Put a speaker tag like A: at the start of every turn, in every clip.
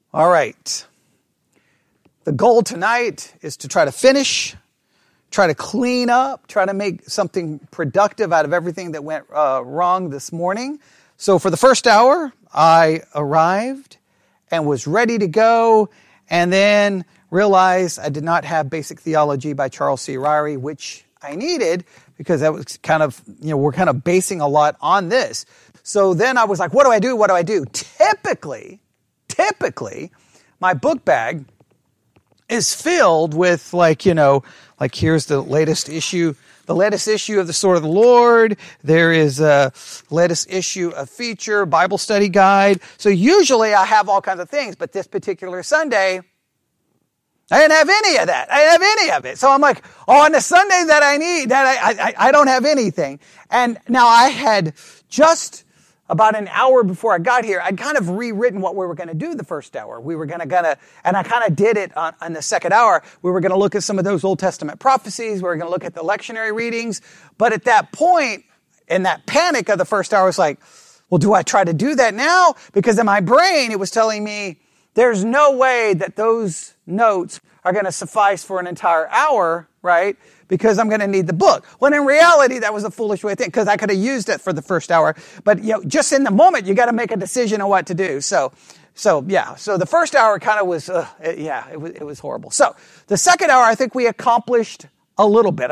A: All right. The goal tonight is to try to finish, try to clean up, try to make something productive out of everything that went wrong this morning. So for the first hour, I arrived and was ready to go, and then realized I did not have Basic Theology by Charles C. Ryrie, which I needed because that was kind of, we're kind of basing a lot on this. So then I was like, what do I do? What do I do? Typically, my book bag is filled with like here's the latest issue of the Sword of the Lord. There is a latest issue of Feature, Bible study guide. So usually I have all kinds of things, but this particular Sunday, I didn't have any of that. I didn't have any of it. So I'm like, on the Sunday that I need, I don't have anything. And now I had just about an hour before I got here, I'd kind of rewritten what we were going to do the first hour. We were going to, and I kind of did it on the second hour. We were going to look at some of those Old Testament prophecies. We were going to look at the lectionary readings. But at that point, in that panic of the first hour, I was like, well, do I try to do that now? Because in my brain, it was telling me there's no way that those notes are going to suffice for an entire hour, right? Because I'm going to need the book. When in reality, that was a foolish way to think, because I could have used it for the first hour. But just in the moment, you got to make a decision on what to do. So the first hour kind of was, it was horrible. So the second hour, I think we accomplished a little bit.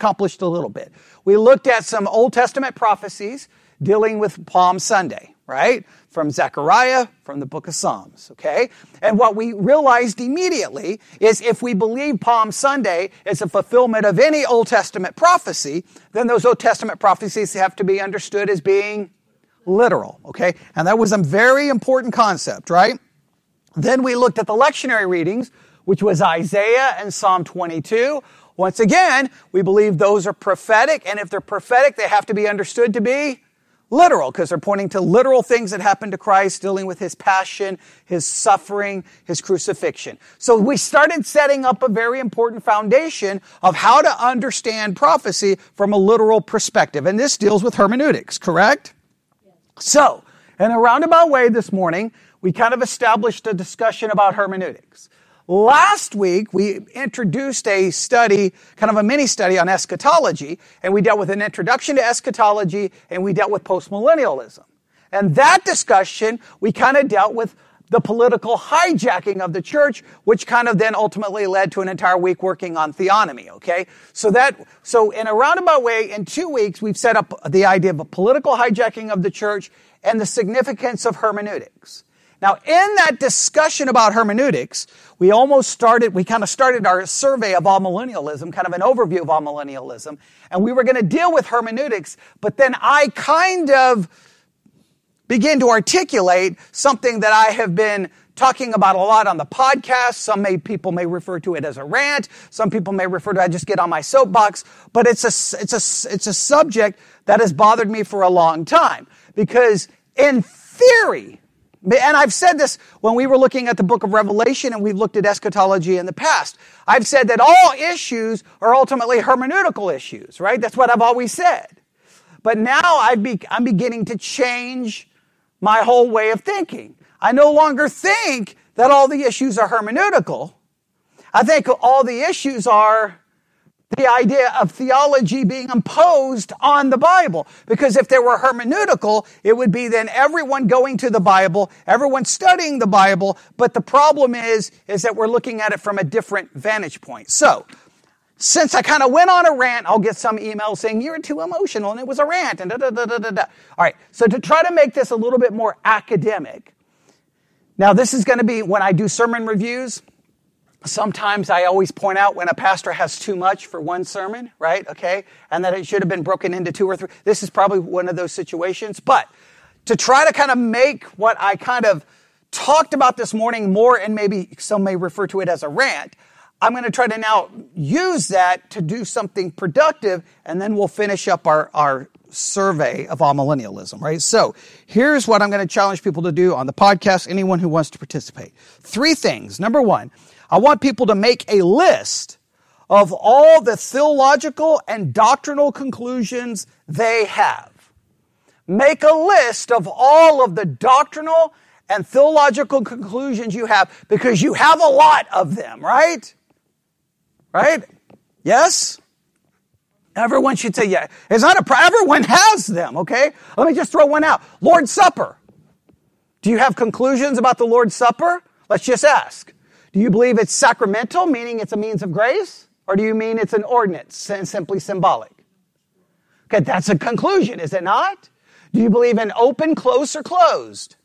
A: We looked at some Old Testament prophecies dealing with Palm Sunday, right? From Zechariah, from the book of Psalms, okay? And what we realized immediately is if we believe Palm Sunday is a fulfillment of any Old Testament prophecy, then those Old Testament prophecies have to be understood as being literal, okay? And that was a very important concept, right? Then we looked at the lectionary readings, which was Isaiah and Psalm 22. Once again, we believe those are prophetic, and if they're prophetic, they have to be understood to be literal, because they're pointing to literal things that happened to Christ, dealing with his passion, his suffering, his crucifixion. So we started setting up a very important foundation of how to understand prophecy from a literal perspective. And this deals with hermeneutics, correct? Yes. So, in a roundabout way this morning, we kind of established a discussion about hermeneutics. Last week, we introduced a study, kind of a mini study on eschatology, and we dealt with an introduction to eschatology, and we dealt with postmillennialism. And that discussion, we kind of dealt with the political hijacking of the church, which kind of then ultimately led to an entire week working on theonomy, okay? So in a roundabout way, in 2 weeks, we've set up the idea of a political hijacking of the church and the significance of hermeneutics. Now, in that discussion about hermeneutics, we kind of started our survey of amillennialism, kind of an overview of amillennialism, and we were going to deal with hermeneutics, but then I kind of began to articulate something that I have been talking about a lot on the podcast. People may refer to it as a rant. Some people may refer to it, I just get on my soapbox, but it's a subject that has bothered me for a long time, because in theory, and I've said this when we were looking at the book of Revelation and we've looked at eschatology in the past. I've said that all issues are ultimately hermeneutical issues, right? That's what I've always said. But now I'm beginning to change my whole way of thinking. I no longer think that all the issues are hermeneutical. I think all the issues are the idea of theology being imposed on the Bible. Because if they were hermeneutical, it would be then everyone going to the Bible, everyone studying the Bible, but the problem is that we're looking at it from a different vantage point. So, since I kind of went on a rant, I'll get some emails saying, you're too emotional, and it was a rant, and da-da-da-da-da-da. All right, so to try to make this a little bit more academic, now this is going to be when I do sermon reviews. Sometimes I always point out when a pastor has too much for one sermon, right? Okay. And that it should have been broken into 2 or 3. This is probably one of those situations. But to try to kind of make what I kind of talked about this morning more, and maybe some may refer to it as a rant, I'm going to try to now use that to do something productive, and then we'll finish up our survey of amillennialism, right? So here's what I'm going to challenge people to do on the podcast, anyone who wants to participate. 3 things. Number 1, I want people to make a list of all the theological and doctrinal conclusions they have. Make a list of all of the doctrinal and theological conclusions you have because you have a lot of them, right? Right? Yes? Everyone should say, yeah. It's not everyone has them, okay? Let me just throw one out. Lord's Supper. Do you have conclusions about the Lord's Supper? Let's just ask. Do you believe it's sacramental, meaning it's a means of grace? Or do you mean it's an ordinance and simply symbolic? Okay, that's a conclusion, is it not? Do you believe in open, close, or closed?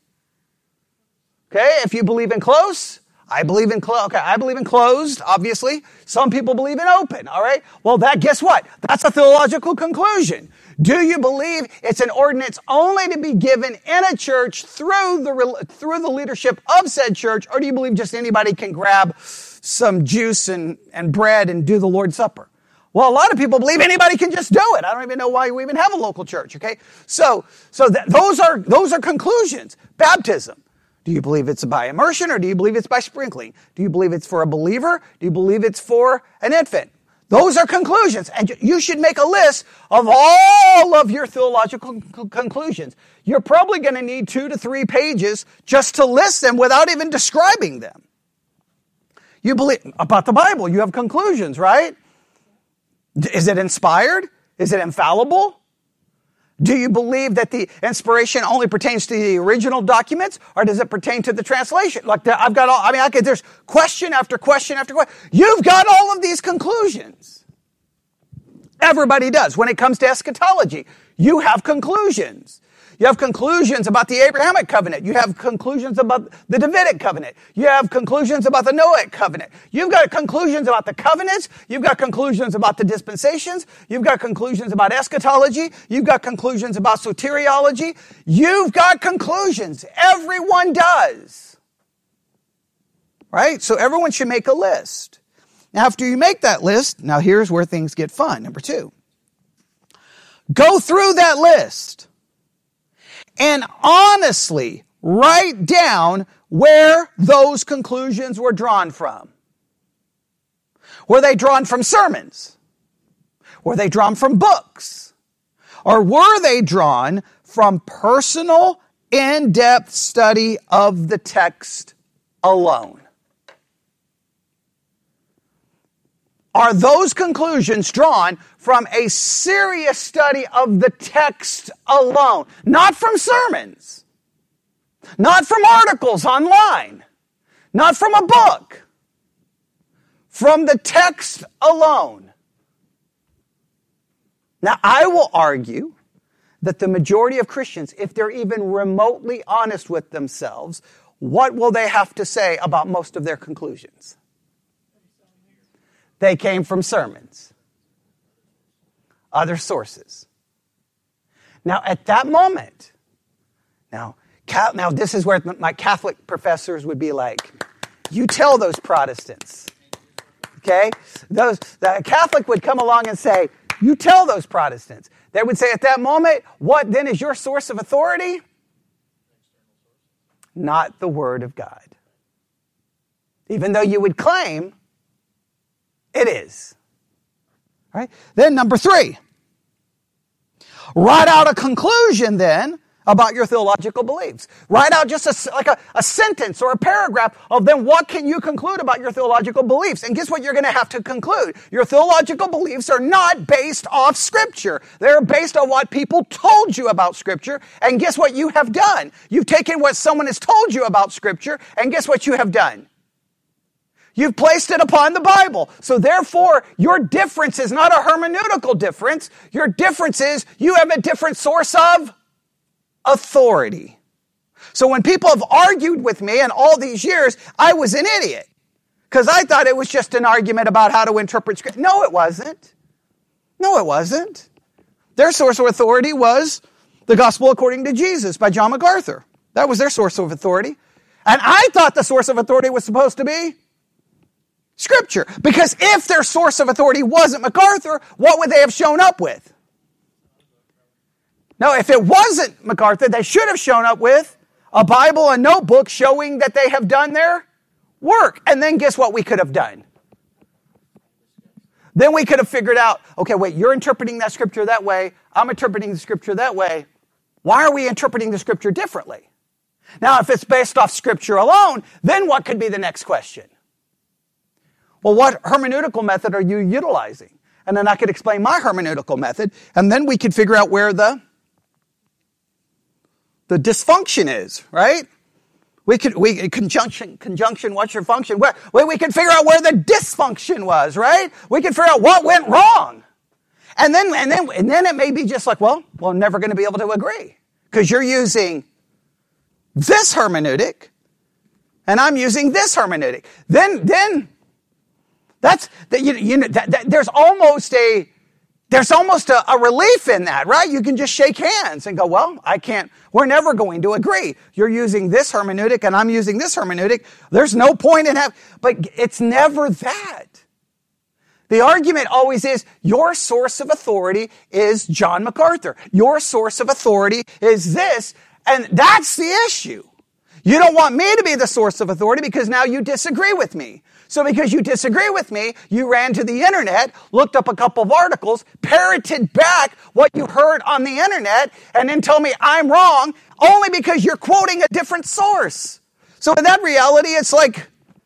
A: Okay, if you believe in close, I believe in closed. Okay, I believe in closed, obviously. Some people believe in open, all right? Well, guess what? That's a theological conclusion. Do you believe it's an ordinance only to be given in a church through the leadership of said church, or do you believe just anybody can grab some juice and bread and do the Lord's Supper? Well, a lot of people believe anybody can just do it. I don't even know why we even have a local church, okay? So those are conclusions. Baptism. Do you believe it's by immersion or do you believe it's by sprinkling? Do you believe it's for a believer? Do you believe it's for an infant? Those are conclusions, and you should make a list of all of your theological conclusions. You're probably going to need 2 to 3 pages just to list them without even describing them. You believe about the Bible, you have conclusions, right? Is it inspired? Is it infallible? Do you believe that the inspiration only pertains to the original documents, or does it pertain to the translation? There's question after question after question. You've got all of these conclusions. Everybody does. When it comes to eschatology, you have conclusions. You have conclusions about the Abrahamic covenant. You have conclusions about the Davidic covenant. You have conclusions about the Noahic covenant. You've got conclusions about the covenants. You've got conclusions about the dispensations. You've got conclusions about eschatology. You've got conclusions about soteriology. You've got conclusions. Everyone does. Right? So everyone should make a list. Now, after you make that list, now here's where things get fun. Number 2. Go through that list and honestly write down where those conclusions were drawn from. Were they drawn from sermons? Were they drawn from books? Or were they drawn from personal, in-depth study of the text alone? Are those conclusions drawn from a serious study of the text alone? Not from sermons. Not from articles online. Not from a book. From the text alone. Now, I will argue that the majority of Christians, if they're even remotely honest with themselves, what will they have to say about most of their conclusions? They came from sermons, other sources. Now, at that moment, now this is where my Catholic professors would be like, you tell those Protestants, okay? The Catholic would come along and say, you tell those Protestants. They would say at that moment, what then is your source of authority? Not the Word of God. Even though you would claim it is. Right? Then number 3. Write out a conclusion then about your theological beliefs. Write out just a sentence or a paragraph of then what can you conclude about your theological beliefs. And guess what you're going to have to conclude? Your theological beliefs are not based off Scripture. They're based on what people told you about Scripture. And guess what you have done? You've taken what someone has told you about Scripture, and guess what you have done? You've placed it upon the Bible. So therefore, your difference is not a hermeneutical difference. Your difference is you have a different source of authority. So when people have argued with me in all these years, I was an idiot. Because I thought it was just an argument about how to interpret Scripture. No, it wasn't. No, it wasn't. Their source of authority was The Gospel According to Jesus by John MacArthur. That was their source of authority. And I thought the source of authority was supposed to be Scripture. Because if their source of authority wasn't MacArthur, what would they have shown up with? No, if it wasn't MacArthur, they should have shown up with a Bible, a notebook showing that they have done their work. And then guess what we could have done? Then we could have figured out, okay, wait, you're interpreting that Scripture that way. I'm interpreting the Scripture that way. Why are we interpreting the Scripture differently? Now, if it's based off Scripture alone, then what could be the next question? Well, what hermeneutical method are you utilizing? And then I could explain my hermeneutical method, and then we could figure out where the dysfunction is, right? Conjunction, what's your function? We could figure out where the dysfunction was, right? We could figure out what went wrong. And then it may be just like, well, we're never going to be able to agree. Because you're using this hermeneutic, and I'm using this hermeneutic. Then that's there's almost a relief in that, right? You can just shake hands and go, well, we're never going to agree. You're using this hermeneutic and I'm using this hermeneutic. There's no point in but it's never that. The argument always is your source of authority is John MacArthur. Your source of authority is this, and that's the issue. You don't want me to be the source of authority because now you disagree with me. So because you disagree with me, you ran to the internet, looked up a couple of articles, parroted back what you heard on the internet, and then tell me I'm wrong only because you're quoting a different source. So in that reality, it's like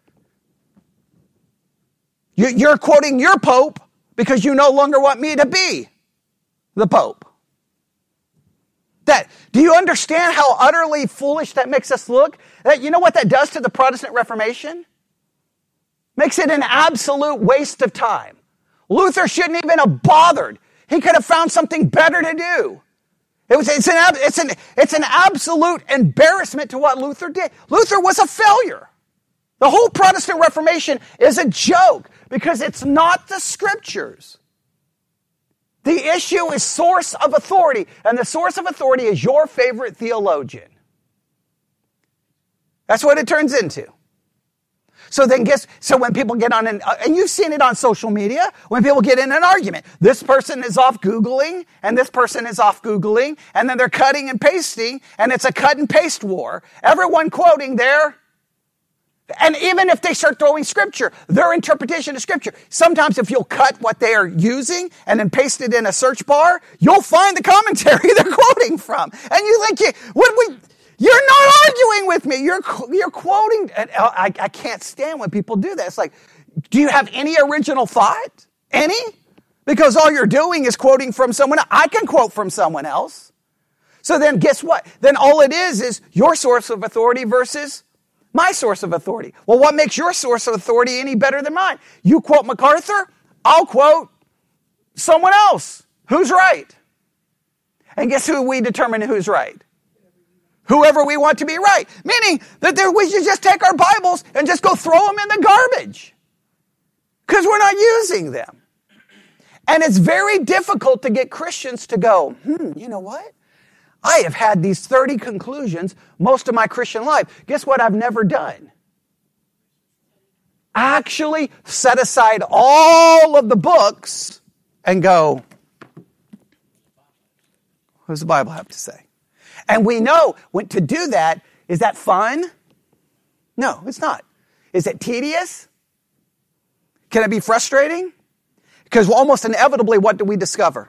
A: you're quoting your Pope because you no longer want me to be the Pope. Do you understand how utterly foolish that makes us look? You know what that does to the Protestant Reformation? Makes it an absolute waste of time. Luther shouldn't even have bothered. He could have found something better to do. It's an absolute embarrassment to what Luther did. Luther was a failure. The whole Protestant Reformation is a joke because it's not the Scriptures. The issue is source of authority, and the source of authority is your favorite theologian. That's what it turns into. So when people get on, and you've seen it on social media, when people get in an argument, this person is off Googling, and this person is off Googling, and then they're cutting and pasting, and it's a cut and paste war. Everyone quoting and even if they start throwing Scripture, their interpretation of Scripture. Sometimes if you'll cut what they are using and then paste it in a search bar, you'll find the commentary they're quoting from. And you think, you're not arguing with me. You're quoting. And I can't stand when people do that. It's like, do you have any original thought? Any? Because all you're doing is quoting from someone else. I can quote from someone else. So then guess what? Then all it is your source of authority versus my source of authority. Well, what makes your source of authority any better than mine? You quote MacArthur, I'll quote someone else. Who's right? And guess who we determine who's right? Whoever we want to be right. Meaning that we should just take our Bibles and just go throw them in the garbage. Because we're not using them. And it's very difficult to get Christians to go, you know what? I have had these 30 conclusions most of my Christian life. Guess what I've never done? Actually set aside all of the books and go, what does the Bible have to say? And we know to do that, is that fun? No, it's not. Is it tedious? Can it be frustrating? Because almost inevitably, what do we discover?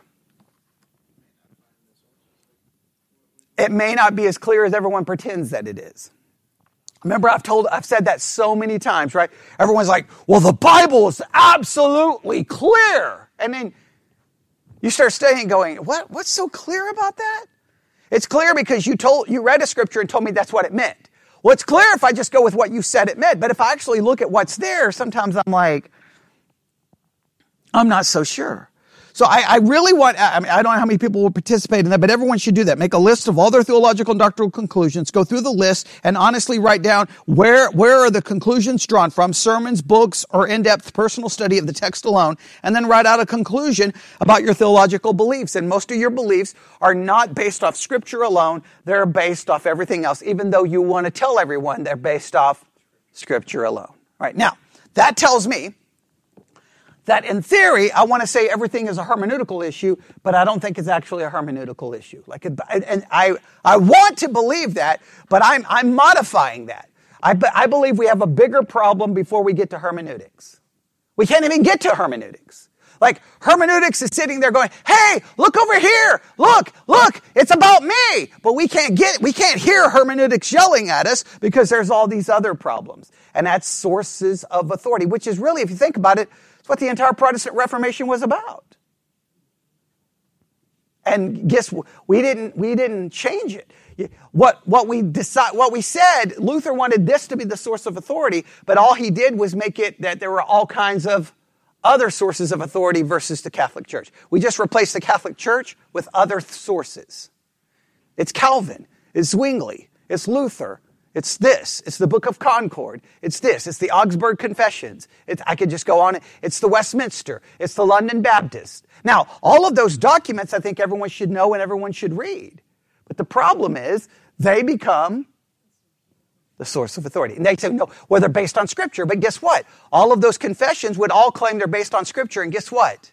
A: It may not be as clear as everyone pretends that it is. Remember, I've said that so many times, right? Everyone's like, well, the Bible is absolutely clear. And then you start studying going, what's so clear about that? It's clear because you read a scripture and told me that's what it meant. Well, it's clear if I just go with what you said it meant. But if I actually look at what's there, sometimes I'm like, I'm not so sure. So I really want, I don't know how many people will participate in that, but everyone should do that. Make a list of all their theological and doctrinal conclusions, go through the list, and honestly write down where are the conclusions drawn from, sermons, books, or in-depth personal study of the text alone, and then write out a conclusion about your theological beliefs. And most of your beliefs are not based off Scripture alone, they're based off everything else, even though you want to tell everyone they're based off Scripture alone. All right, now, that tells me that in theory, I want to say everything is a hermeneutical issue, but I don't think it's actually a hermeneutical issue. And I want to believe that, but I'm modifying that. I believe we have a bigger problem before we get to hermeneutics. We can't even get to hermeneutics. Like hermeneutics is sitting there going, hey, look over here. Look, it's about me. But we can't hear hermeneutics yelling at us because there's all these other problems. And that's sources of authority, which is really, if you think about it, it's what the entire Protestant Reformation was about. And guess what? We didn't change it. What we said, Luther wanted this to be the source of authority, but all he did was make it that there were all kinds of other sources of authority versus the Catholic Church. We just replaced the Catholic Church with other sources. It's Calvin, it's Zwingli, it's Luther, it's this, it's the Book of Concord, it's this, it's the Augsburg Confessions, I could just go on, it's the Westminster, it's the London Baptist. Now, all of those documents I think everyone should know and everyone should read. But the problem is they become the source of authority. And they say, no, well, they're based on Scripture. But guess what? All of those confessions would all claim they're based on Scripture. And guess what?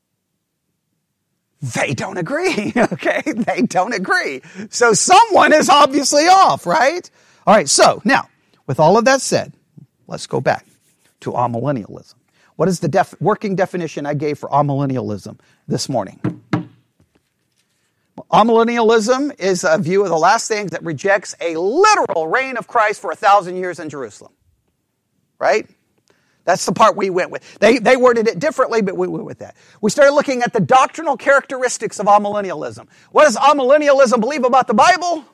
A: They don't agree, okay? They don't agree. So someone is obviously off, right? All right, so now, with all of that said, let's go back to amillennialism. What is the working definition I gave for amillennialism this morning? Amillennialism is a view of the last things that rejects a literal reign of Christ for 1,000 years in Jerusalem. Right? That's the part we went with. They worded it differently, but we went with that. We started looking at the doctrinal characteristics of amillennialism. What does amillennialism believe about the Bible?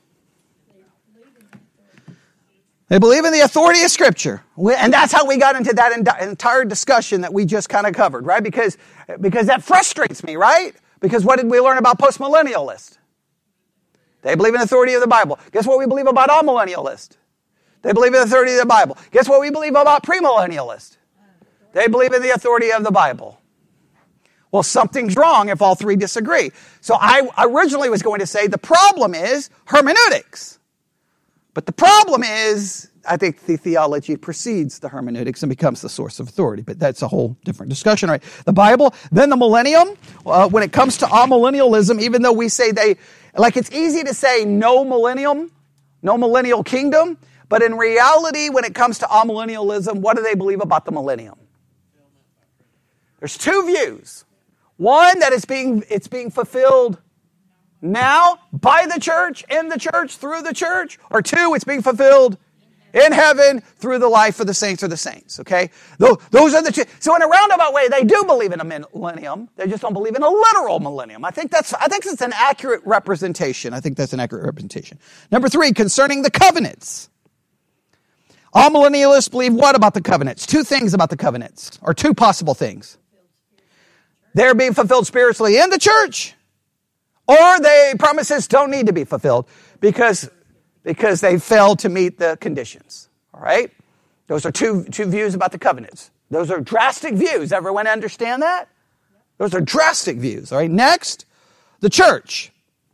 A: They believe in the authority of Scripture. And that's how we got into that entire discussion that we just kind of covered, right? Because that frustrates me, right? Because what did we learn about postmillennialists? They believe in the authority of the Bible. Guess what we believe about amillennialists? They believe in the authority of the Bible. Guess what we believe about premillennialists? They believe in the authority of the Bible. Well, something's wrong if all three disagree. So I originally was going to say the problem is hermeneutics. But the problem is, I think the theology precedes the hermeneutics and becomes the source of authority. But that's a whole different discussion, right? The Bible, then the millennium. When it comes to amillennialism, even though we say it's easy to say no millennium, no millennial kingdom. But in reality, when it comes to amillennialism, what do they believe about the millennium? There's two views. One, that it's being fulfilled now by the church, in the church, through the church. Or two, it's being fulfilled in heaven through the life of the saints or the saints. Okay? Those are the two. So in a roundabout way, they do believe in a millennium. They just don't believe in a literal millennium. I think it's an accurate representation. Number three, concerning the covenants. Amillennialists believe what about the covenants? Two things about the covenants, or two possible things. They're being fulfilled spiritually in the church, or the promises don't need to be fulfilled because they failed to meet the conditions. All right? Those are two views about the covenants. Those are drastic views. Everyone understand that? Those are drastic views. All right? Next, the church.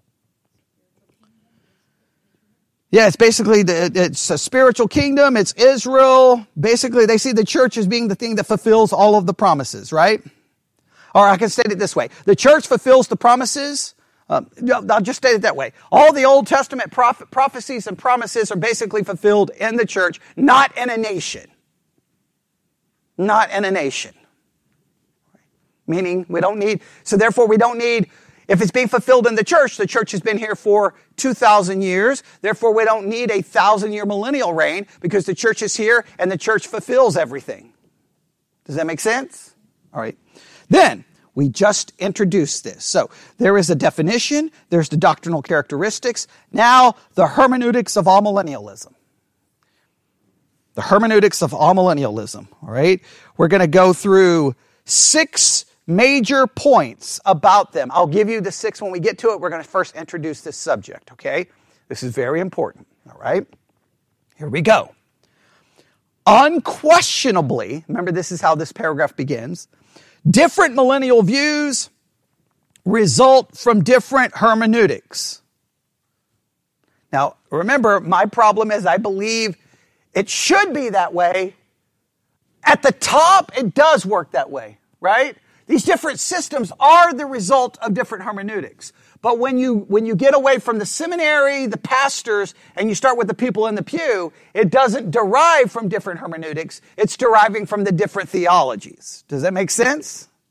A: Yeah, it's basically it's a spiritual kingdom. It's Israel. Basically, they see the church as being the thing that fulfills all of the promises, right? Or I can state it this way. The church fulfills the promises. I'll just state it that way. All the Old Testament prophecies and promises are basically fulfilled in the church, not in a nation. Not in a nation. Meaning we don't need, if it's being fulfilled in the church has been here for 2,000 years. Therefore, we don't need a 1,000-year millennial reign because the church is here and the church fulfills everything. Does that make sense? All right. Then, we just introduced this. So, there is a definition. There's the doctrinal characteristics. Now, the hermeneutics of amillennialism. The hermeneutics of amillennialism. All right. We're going to go through 6 major points about them. I'll give you the 6 when we get to it. We're going to first introduce this subject, okay? This is very important, all right? Here we go. Unquestionably, remember this is how this paragraph begins, different millennial views result from different hermeneutics. Now, remember, my problem is I believe it should be that way. At the top, it does work that way, right? These different systems are the result of different hermeneutics. But when you get away from the seminary, the pastors, and you start with the people in the pew, it doesn't derive from different hermeneutics. It's deriving from the different theologies. Does that make sense?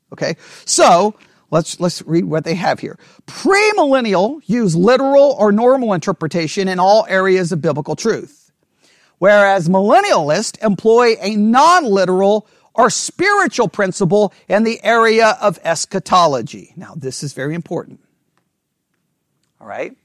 A: Okay, so let's read what they have here. Premillennial use literal or normal interpretation in all areas of biblical truth, whereas millennialists employ a non-literal or spiritual principle in the area of eschatology. Now, this is very important. All right?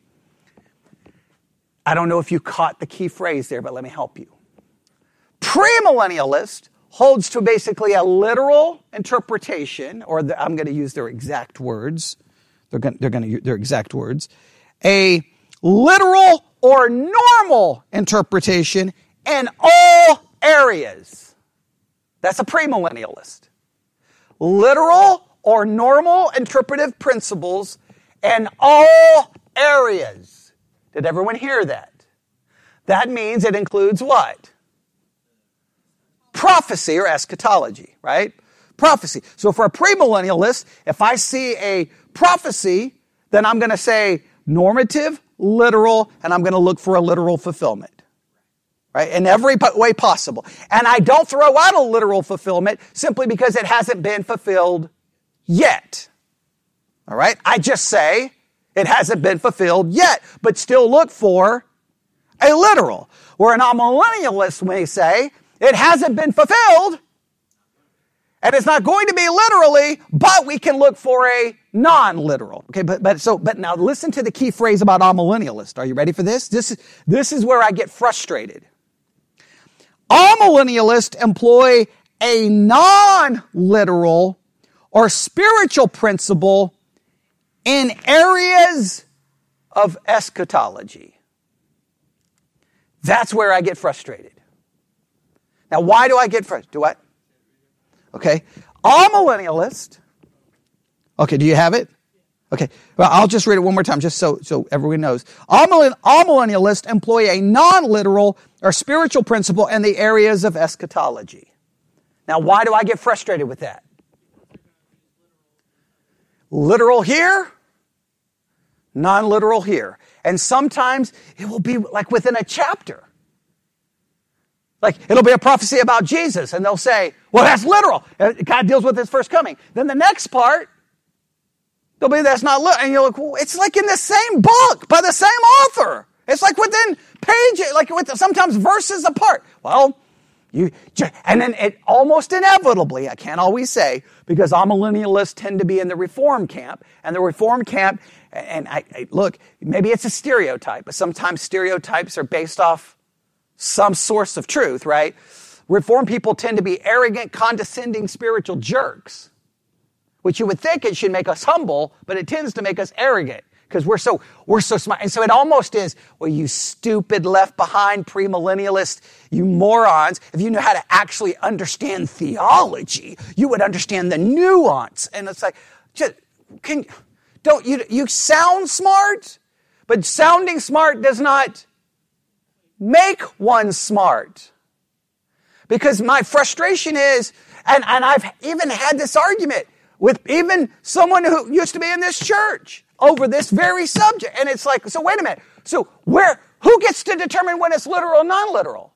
A: I don't know if you caught the key phrase there, but let me help you. Premillennialist holds to basically a literal interpretation, or I'm going to use their exact words. They're going to use their exact words. A literal or normal interpretation in all areas. That's a premillennialist. Literal or normal interpretive principles in all areas. Did everyone hear that? That means it includes what? Prophecy or eschatology, right? Prophecy. So for a premillennialist, if I see a prophecy, then I'm going to say normative, literal, and I'm going to look for a literal fulfillment. Right? In every way possible. And I don't throw out a literal fulfillment simply because it hasn't been fulfilled yet. All right? I just say it hasn't been fulfilled yet, but still look for a literal. Where an amillennialist may say it hasn't been fulfilled and it's not going to be literally, but we can look for a non-literal. Okay, but now listen to the key phrase about amillennialist. Are you ready for this? This is where I get frustrated. Amillennialists employ a non-literal or spiritual principle in areas of eschatology. That's where I get frustrated. Now, why do I get frustrated? Do what? Okay. Amillennialist. Okay, do you have it? Okay. Well, I'll just read it one more time just so everyone knows. Amillennialists employ a non-literal or spiritual principle in the areas of eschatology. Now, why do I get frustrated with that? Literal here, non-literal here. And sometimes it will be like within a chapter. Like it'll be a prophecy about Jesus and they'll say, well, that's literal. God deals with his first coming. Then the next part, they'll be, that's not literal. And you're like, well, it's like in the same book by the same author. It's like within pages, like with sometimes verses apart. Well, and then it almost inevitably, I can't always say, because amillennialists tend to be in the Reform camp, and the Reform camp, and I look, maybe it's a stereotype, but sometimes stereotypes are based off some source of truth, right? Reform people tend to be arrogant, condescending spiritual jerks, which you would think it should make us humble, but it tends to make us arrogant. Because we're so smart. And so it almost is, well, you stupid left behind premillennialists, you morons. If you knew how to actually understand theology, you would understand the nuance. And it's like, you sound smart, but sounding smart does not make one smart. Because my frustration is, and I've even had this argument with even someone who used to be in this church over this very subject. And it's like, so wait a minute. So who gets to determine when it's literal or non-literal?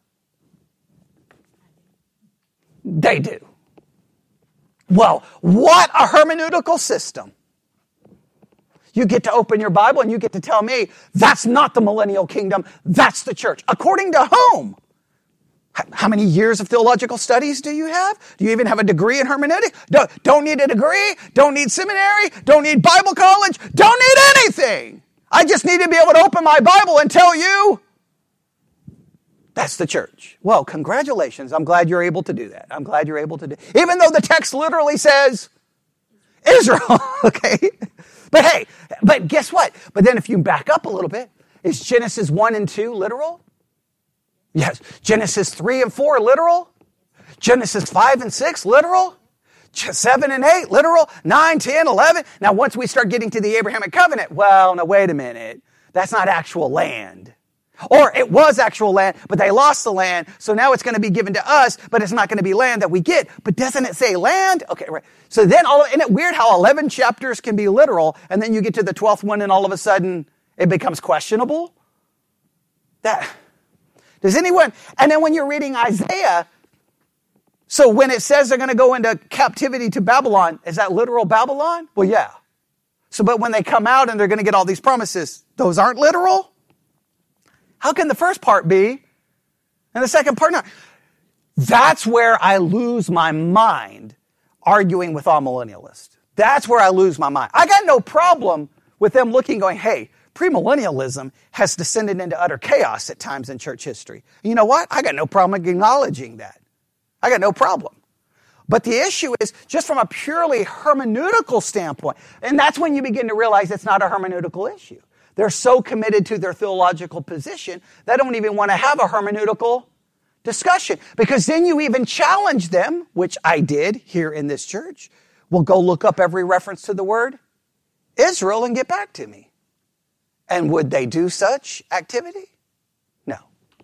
A: They do. Well, what a hermeneutical system. You get to open your Bible and you get to tell me that's not the millennial kingdom, that's the church. According to whom? How many years of theological studies do you have? Do you even have a degree in hermeneutic? Don't need a degree, don't need seminary, don't need Bible college, don't need anything. I just need to be able to open my Bible and tell you that's the church. Well, congratulations. I'm glad you're able to do that. I'm glad you're able to do it. Even though the text literally says Israel, okay? But hey, but guess what? But then if you back up a little bit, is Genesis 1 and 2 literal? Yes. Genesis 3 and 4, literal. Genesis 5 and 6, literal. 7 and 8, literal. 9, 10, 11. Now, once we start getting to the Abrahamic covenant, well, now wait a minute. That's not actual land. Or it was actual land, but they lost the land, so now it's going to be given to us, but it's not going to be land that we get. But doesn't it say land? Okay, right. So then, isn't it weird how 11 chapters can be literal, and then you get to the 12th one, and all of a sudden, it becomes questionable? Does anyone, and then when you're reading Isaiah, So when it says they're going to go into captivity to Babylon, is that literal Babylon? Well, yeah. So, but when they come out and they're going to get all these promises, those aren't literal? How can the first part be and the second part not? That's where I lose my mind arguing with amillennialists. That's where I lose my mind. I got no problem with them looking, going, hey, premillennialism has descended into utter chaos at times in church history. You know what? I got no problem acknowledging that. I got no problem. But the issue is just from a purely hermeneutical standpoint, and that's when you begin to realize it's not a hermeneutical issue. They're so committed to their theological position, they don't even want to have a hermeneutical discussion. Because then you even challenge them, which I did here in this church. Well, go look up every reference to the word Israel and get back to me. And would they do such activity? No.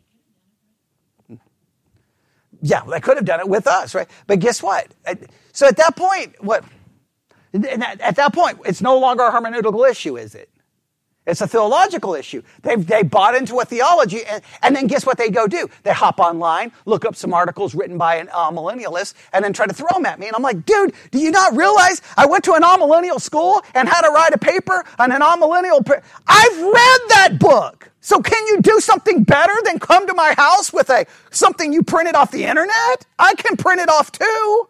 A: Yeah, they could have done it with us, right? But guess what? So at that point, at that point, it's no longer a hermeneutical issue, is it? It's a theological issue. They bought into a theology, and then guess what they go do? They hop online, look up some articles written by an amillennialist, and then try to throw them at me. And I'm like, dude, do you not realize I went to an amillennial school and had to write a paper on an amillennial? I've read that book. So can you do something better than come to my house with something you printed off the internet? I can print it off too.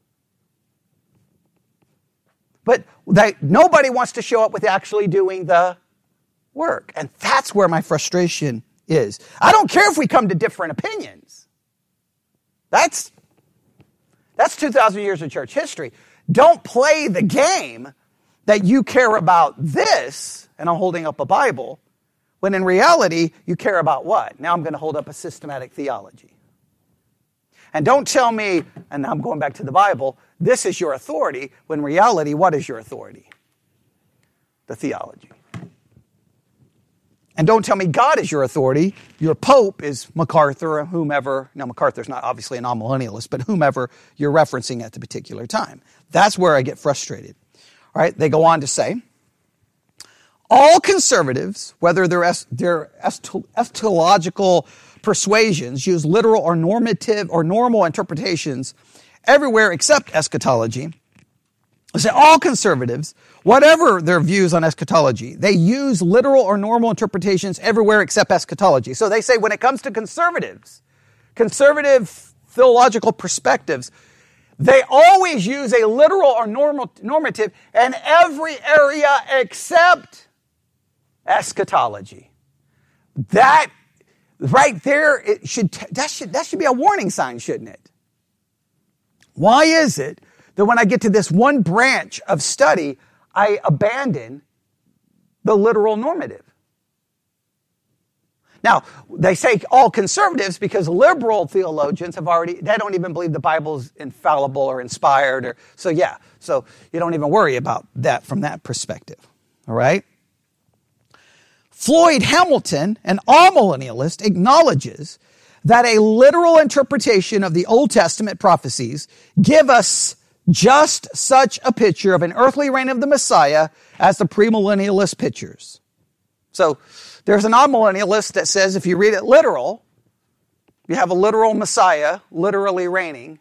A: But nobody wants to show up with actually doing the work. And that's where my frustration is. I don't care if we come to different opinions. That's 2,000 years of church history. Don't play the game that you care about this, and I'm holding up a Bible, when in reality, you care about what? Now I'm going to hold up a systematic theology. And don't tell me, and I'm going back to the Bible, this is your authority, when in reality, what is your authority? The theology. And don't tell me God is your authority. Your Pope is MacArthur or whomever. Now, MacArthur's not obviously an amillennialist, but whomever you're referencing at the particular time. That's where I get frustrated. All right, they go on to say, all conservatives, whether their eschatological persuasions use literal or normative or normal interpretations everywhere except eschatology. I say all conservatives, whatever their views on eschatology, they use literal or normal interpretations everywhere except eschatology. So they say when it comes to conservatives, conservative theological perspectives, they always use a literal or normative in every area except eschatology. That right there, that should be a warning sign, shouldn't it? Why is it that when I get to this one branch of study, I abandon the literal normative? Now, they say all conservatives because liberal theologians they don't even believe the Bible's infallible or inspired. So you don't even worry about that from that perspective. All right? Floyd Hamilton, an amillennialist, acknowledges that a literal interpretation of the Old Testament prophecies give us just such a picture of an earthly reign of the Messiah as the premillennialist pictures. So there's an amillennialist that says if you read it literal, you have a literal Messiah literally reigning.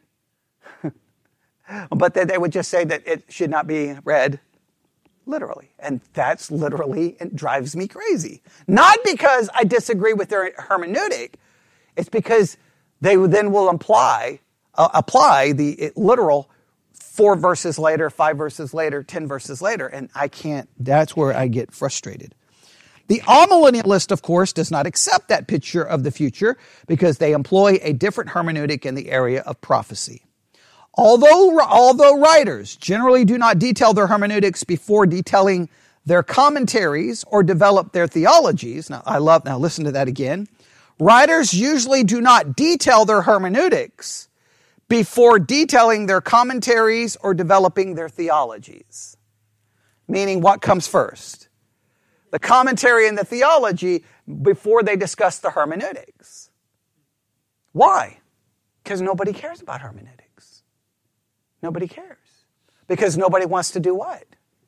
A: But they would just say that it should not be read literally. And that's literally, it drives me crazy. Not because I disagree with their hermeneutic, it's because they then will apply the literal 4 verses later, 5 verses later, 10 verses later, and I can't, that's where I get frustrated. The amillennialist, of course, does not accept that picture of the future because they employ a different hermeneutic in the area of prophecy. Although writers generally do not detail their hermeneutics before detailing their commentaries or develop their theologies, now listen to that again. Writers usually do not detail their hermeneutics before detailing their commentaries or developing their theologies. Meaning, what comes first? The commentary and the theology before they discuss the hermeneutics. Why? Because nobody cares about hermeneutics. Nobody cares. Because nobody wants to do what?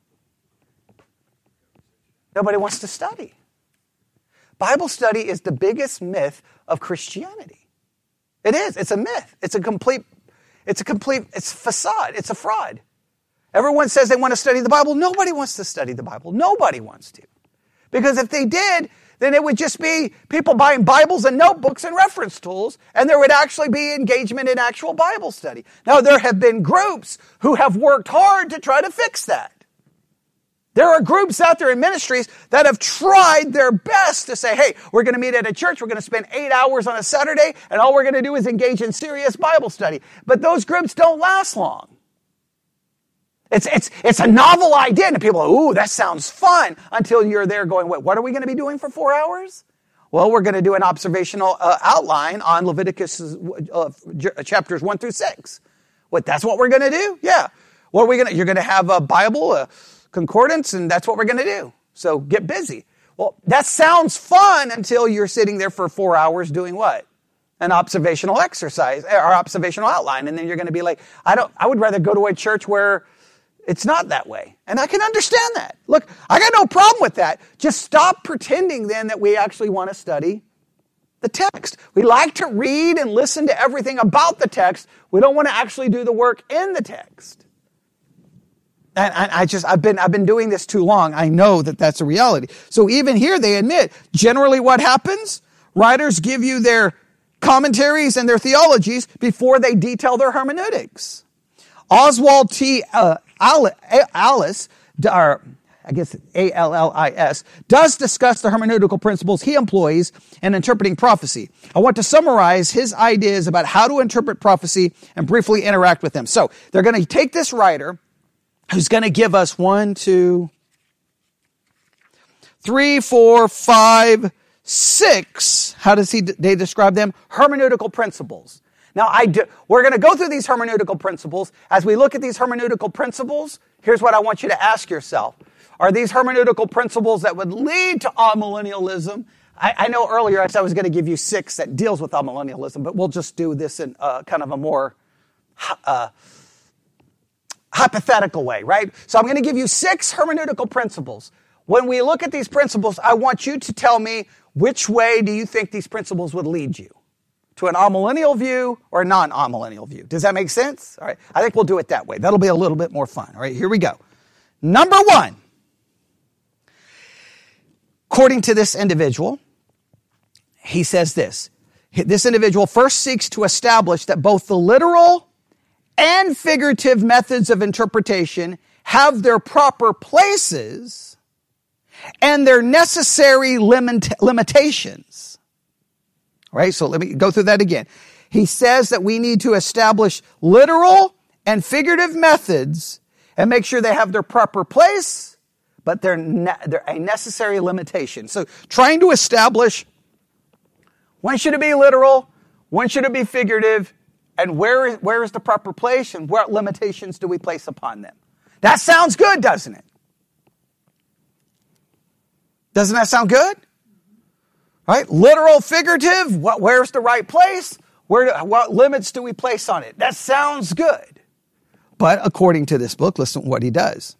A: Nobody wants to study. Bible study is the biggest myth of Christianity. It is. It's a myth. It's facade. It's a fraud. Everyone says they want to study the Bible. Nobody wants to study the Bible. Nobody wants to. Because if they did, then it would just be people buying Bibles and notebooks and reference tools, and there would actually be engagement in actual Bible study. Now, there have been groups who have worked hard to try to fix that. There are groups out there in ministries that have tried their best to say, hey, we're going to meet at a church, we're going to spend 8 hours on a Saturday, and all we're going to do is engage in serious Bible study. But those groups don't last long. It's a novel idea, and people go, ooh, that sounds fun, until you're there going, wait, what are we going to be doing for 4 hours? Well, we're going to do an observational outline on Leviticus chapters 1 through 6. What, that's what we're going to do? Yeah. What are we going to, you're going to have a Bible, a concordance, and that's what we're going to do. So get busy. Well, that sounds fun until you're sitting there for 4 hours doing what? An observational exercise, or observational outline. And then you're going to be like, I would rather go to a church where it's not that way. And I can understand that. Look, I got no problem with that. Just stop pretending then that we actually want to study the text. We like to read and listen to everything about the text. We don't want to actually do the work in the text. And I've been doing this too long. I know that that's a reality. So even here they admit, generally what happens, writers give you their commentaries and their theologies before they detail their hermeneutics. Oswald T. Allis, or I guess Allis, does discuss the hermeneutical principles he employs in interpreting prophecy. I want to summarize his ideas about how to interpret prophecy and briefly interact with them. So they're going to take this writer who's going to give us 1, 2, 3, 4, 5, 6. How does they describe them? Hermeneutical principles. Now, we're going to go through these hermeneutical principles. As we look at these hermeneutical principles, here's what I want you to ask yourself. Are these hermeneutical principles that would lead to amillennialism? I know earlier I said I was going to give you 6 that deals with amillennialism, but we'll just do this in kind of a more hypothetical way, right? So I'm going to give you 6 hermeneutical principles. When we look at these principles, I want you to tell me which way do you think these principles would lead you? To an amillennial view or a non-amillennial view. Does that make sense? All right. I think we'll do it that way. That'll be a little bit more fun. All right. Here we go. Number 1. According to this individual, he says this. This individual first seeks to establish that both the literal and figurative methods of interpretation have their proper places and their necessary limitations. All right, so let me go through that again. He says that we need to establish literal and figurative methods and make sure they have their proper place, but they're a necessary limitation. So trying to establish when should it be literal, when should it be figurative, and where is the proper place, and what limitations do we place upon them? That sounds good, doesn't it? Doesn't that sound good? Right? Literal, figurative, where's the right place? What limits do we place on it? That sounds good. But according to this book, listen to what he does.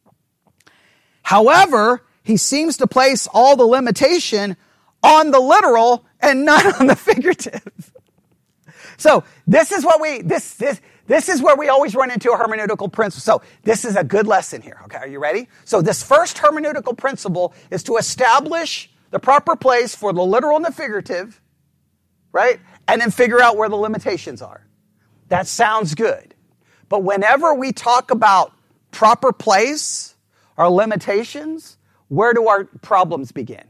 A: However, he seems to place all the limitation on the literal and not on the figurative. So this is what this is where we always run into a hermeneutical principle. So this is a good lesson here. Okay, are you ready? So this first hermeneutical principle is to establish the proper place for the literal and the figurative, right? And then figure out where the limitations are. That sounds good. But whenever we talk about proper place or limitations, where do our problems begin?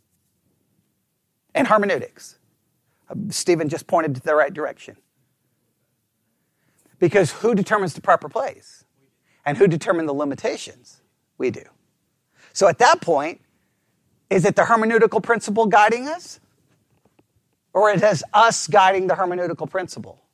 A: In hermeneutics. Stephen just pointed to the right direction. Because who determines the proper place? And who determines the limitations? We do. So at that point, is it the hermeneutical principle guiding us? Or it is us guiding the hermeneutical principle?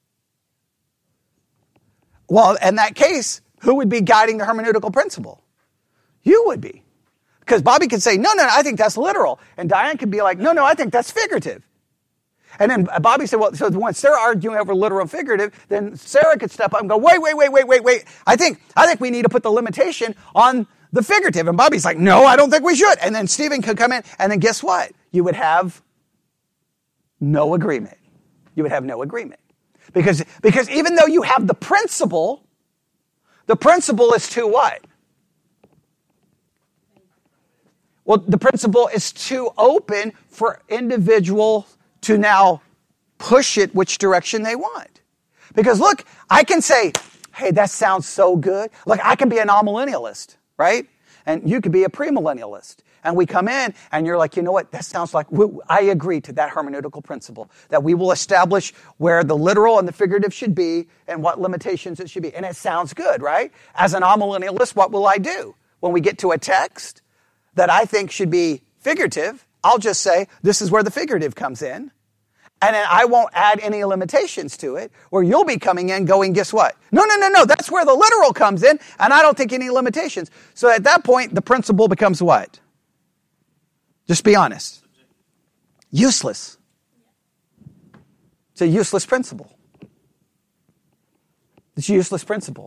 A: Well, in that case, who would be guiding the hermeneutical principle? You would be. Because Bobby could say, no, I think that's literal. And Diane could be like, no, I think that's figurative. And then Bobby said, well, so when Sarah arguing over literal and figurative, then Sarah could step up and go, wait. I think we need to put the limitation on the figurative. And Bobby's like, no, I don't think we should. And then Stephen could come in, and then guess what? You would have no agreement. Because even though you have the principle is too what? Well, the principle is too open for individual to now push it which direction they want. Because look, I can say, hey, that sounds so good. Look, I can be an amillennialist, right? And you could be a premillennialist. And we come in and you're like, you know what? That sounds like, I agree to that hermeneutical principle that we will establish where the literal and the figurative should be and what limitations it should be. And it sounds good, right? As an amillennialist, what will I do? When we get to a text that I think should be figurative, I'll just say, this is where the figurative comes in. And then I won't add any limitations to it, where you'll be coming in going, guess what? No, that's where the literal comes in, and I don't think any limitations. So at that point, the principle becomes what? Just be honest. Useless. It's a useless principle. It's a useless principle.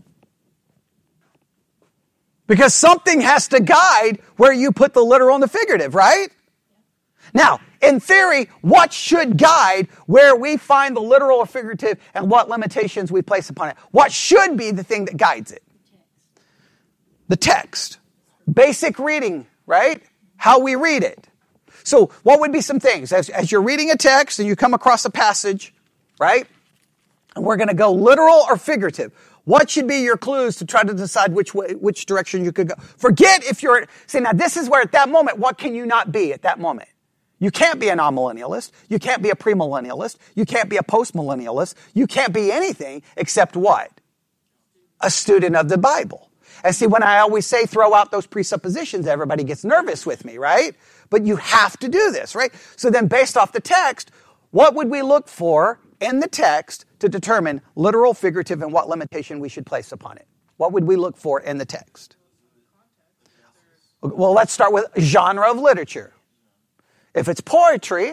A: Because something has to guide where you put the literal and the figurative, right? Now, in theory, what should guide where we find the literal or figurative and what limitations we place upon it? What should be the thing that guides it? The text. Basic reading, right? How we read it. So what would be some things? As you're reading a text and you come across a passage, right? And we're going to go literal or figurative. What should be your clues to try to decide which direction you could go? Forget if you're, see now this is where at that moment, what can you not be at that moment? You can't be an amillennialist. You can't be a premillennialist. You can't be a postmillennialist. You can't be anything except what? A student of the Bible. And see, when I always say throw out those presuppositions, everybody gets nervous with me, right? But you have to do this, right? So then based off the text, what would we look for in the text to determine literal, figurative, and what limitation we should place upon it? What would we look for in the text? Well, let's start with genre of literature. If it's poetry,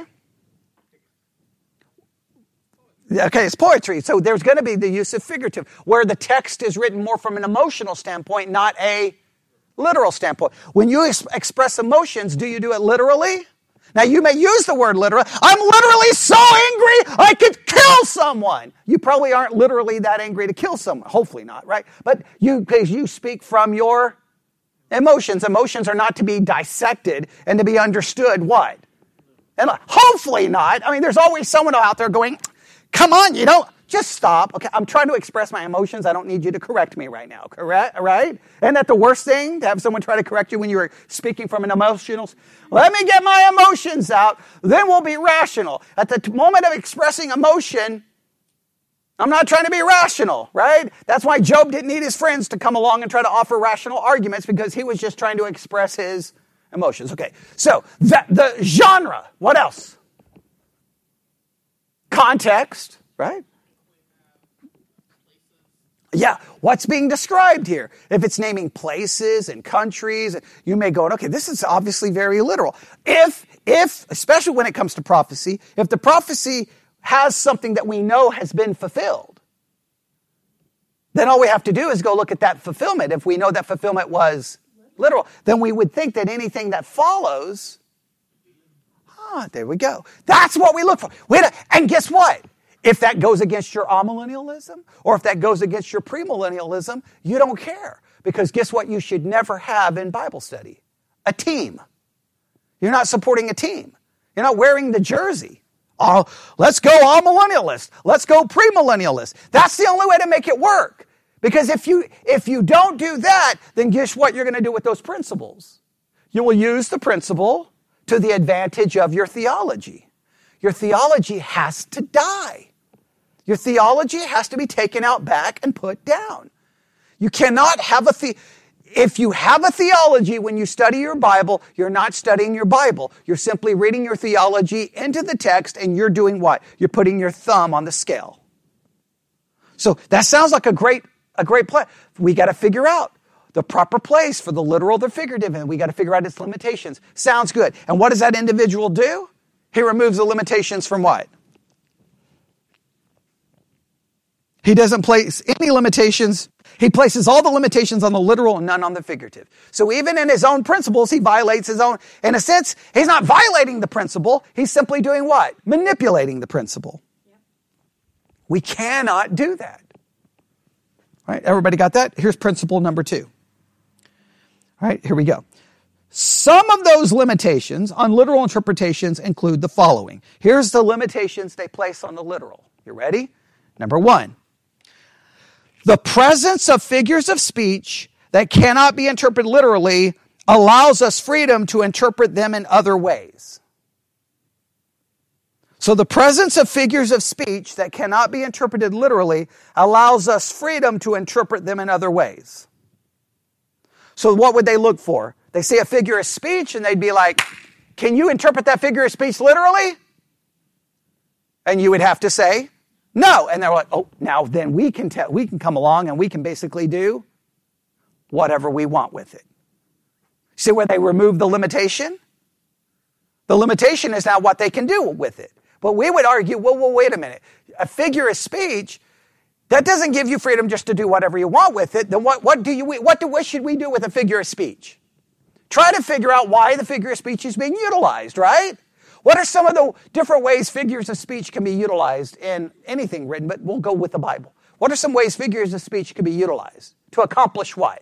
A: okay, it's poetry. So there's going to be the use of figurative, where the text is written more from an emotional standpoint, not a literal standpoint. When you express emotions, do you do it literally? Now, you may use the word literal. I'm literally so angry, I could kill someone. You probably aren't literally that angry to kill someone. Hopefully not, right? But because you speak from your emotions. Emotions are not to be dissected and to be understood what? And hopefully not. I mean, there's always someone out there going, come on, just stop. Okay, I'm trying to express my emotions. I don't need you to correct me right now. Correct? Right? Isn't that the worst thing, to have someone try to correct you when you're speaking from an emotional? Let me get my emotions out. Then we'll be rational. At the moment of expressing emotion, I'm not trying to be rational, right? That's why Job didn't need his friends to come along and try to offer rational arguments, because he was just trying to express his emotions. Okay, so the genre. What else? Context, right? Yeah, what's being described here? If it's naming places and countries, you may go, okay, this is obviously very literal. If, especially when it comes to prophecy, if the prophecy has something that we know has been fulfilled, then all we have to do is go look at that fulfillment. If we know that fulfillment was literal, then we would think that anything that follows, there we go. That's what we look for. And guess what? If that goes against your amillennialism, or if that goes against your premillennialism, you don't care. Because guess what you should never have in Bible study? A team. You're not supporting a team. You're not wearing the jersey. Oh, let's go amillennialist. Let's go premillennialist. That's the only way to make it work. Because if you don't do that, then guess what you're going to do with those principles? You will use the principle to the advantage of your theology. Your theology has to die. Your theology has to be taken out back and put down. You cannot have if you have a theology when you study your Bible, you're not studying your Bible. You're simply reading your theology into the text, and you're doing what? You're putting your thumb on the scale. So that sounds like a great plan. We got to figure out the proper place for the literal, the figurative, and we got to figure out its limitations. Sounds good. And what does that individual do? He removes the limitations from what? He doesn't place any limitations. He places all the limitations on the literal and none on the figurative. So even in his own principles, he violates his own. In a sense, he's not violating the principle. He's simply doing what? Manipulating the principle. Yep. We cannot do that. All right, everybody got that? Here's principle number 2. All right, here we go. Some of those limitations on literal interpretations include the following. Here's the limitations they place on the literal. You ready? Number 1, the presence of figures of speech that cannot be interpreted literally allows us freedom to interpret them in other ways. So the presence of figures of speech that cannot be interpreted literally allows us freedom to interpret them in other ways. So what would they look for? They see a figure of speech and they'd be like, can you interpret that figure of speech literally? And you would have to say, no. And they're like, oh, now then we can come along and we can basically do whatever we want with it. See where they remove the limitation? The limitation is now what they can do with it. But we would argue, well, wait a minute. A figure of speech, that doesn't give you freedom just to do whatever you want with it. Then what should we do with a figure of speech? Try to figure out why the figure of speech is being utilized, right? What are some of the different ways figures of speech can be utilized in anything written, but we'll go with the Bible. What are some ways figures of speech can be utilized? To accomplish what?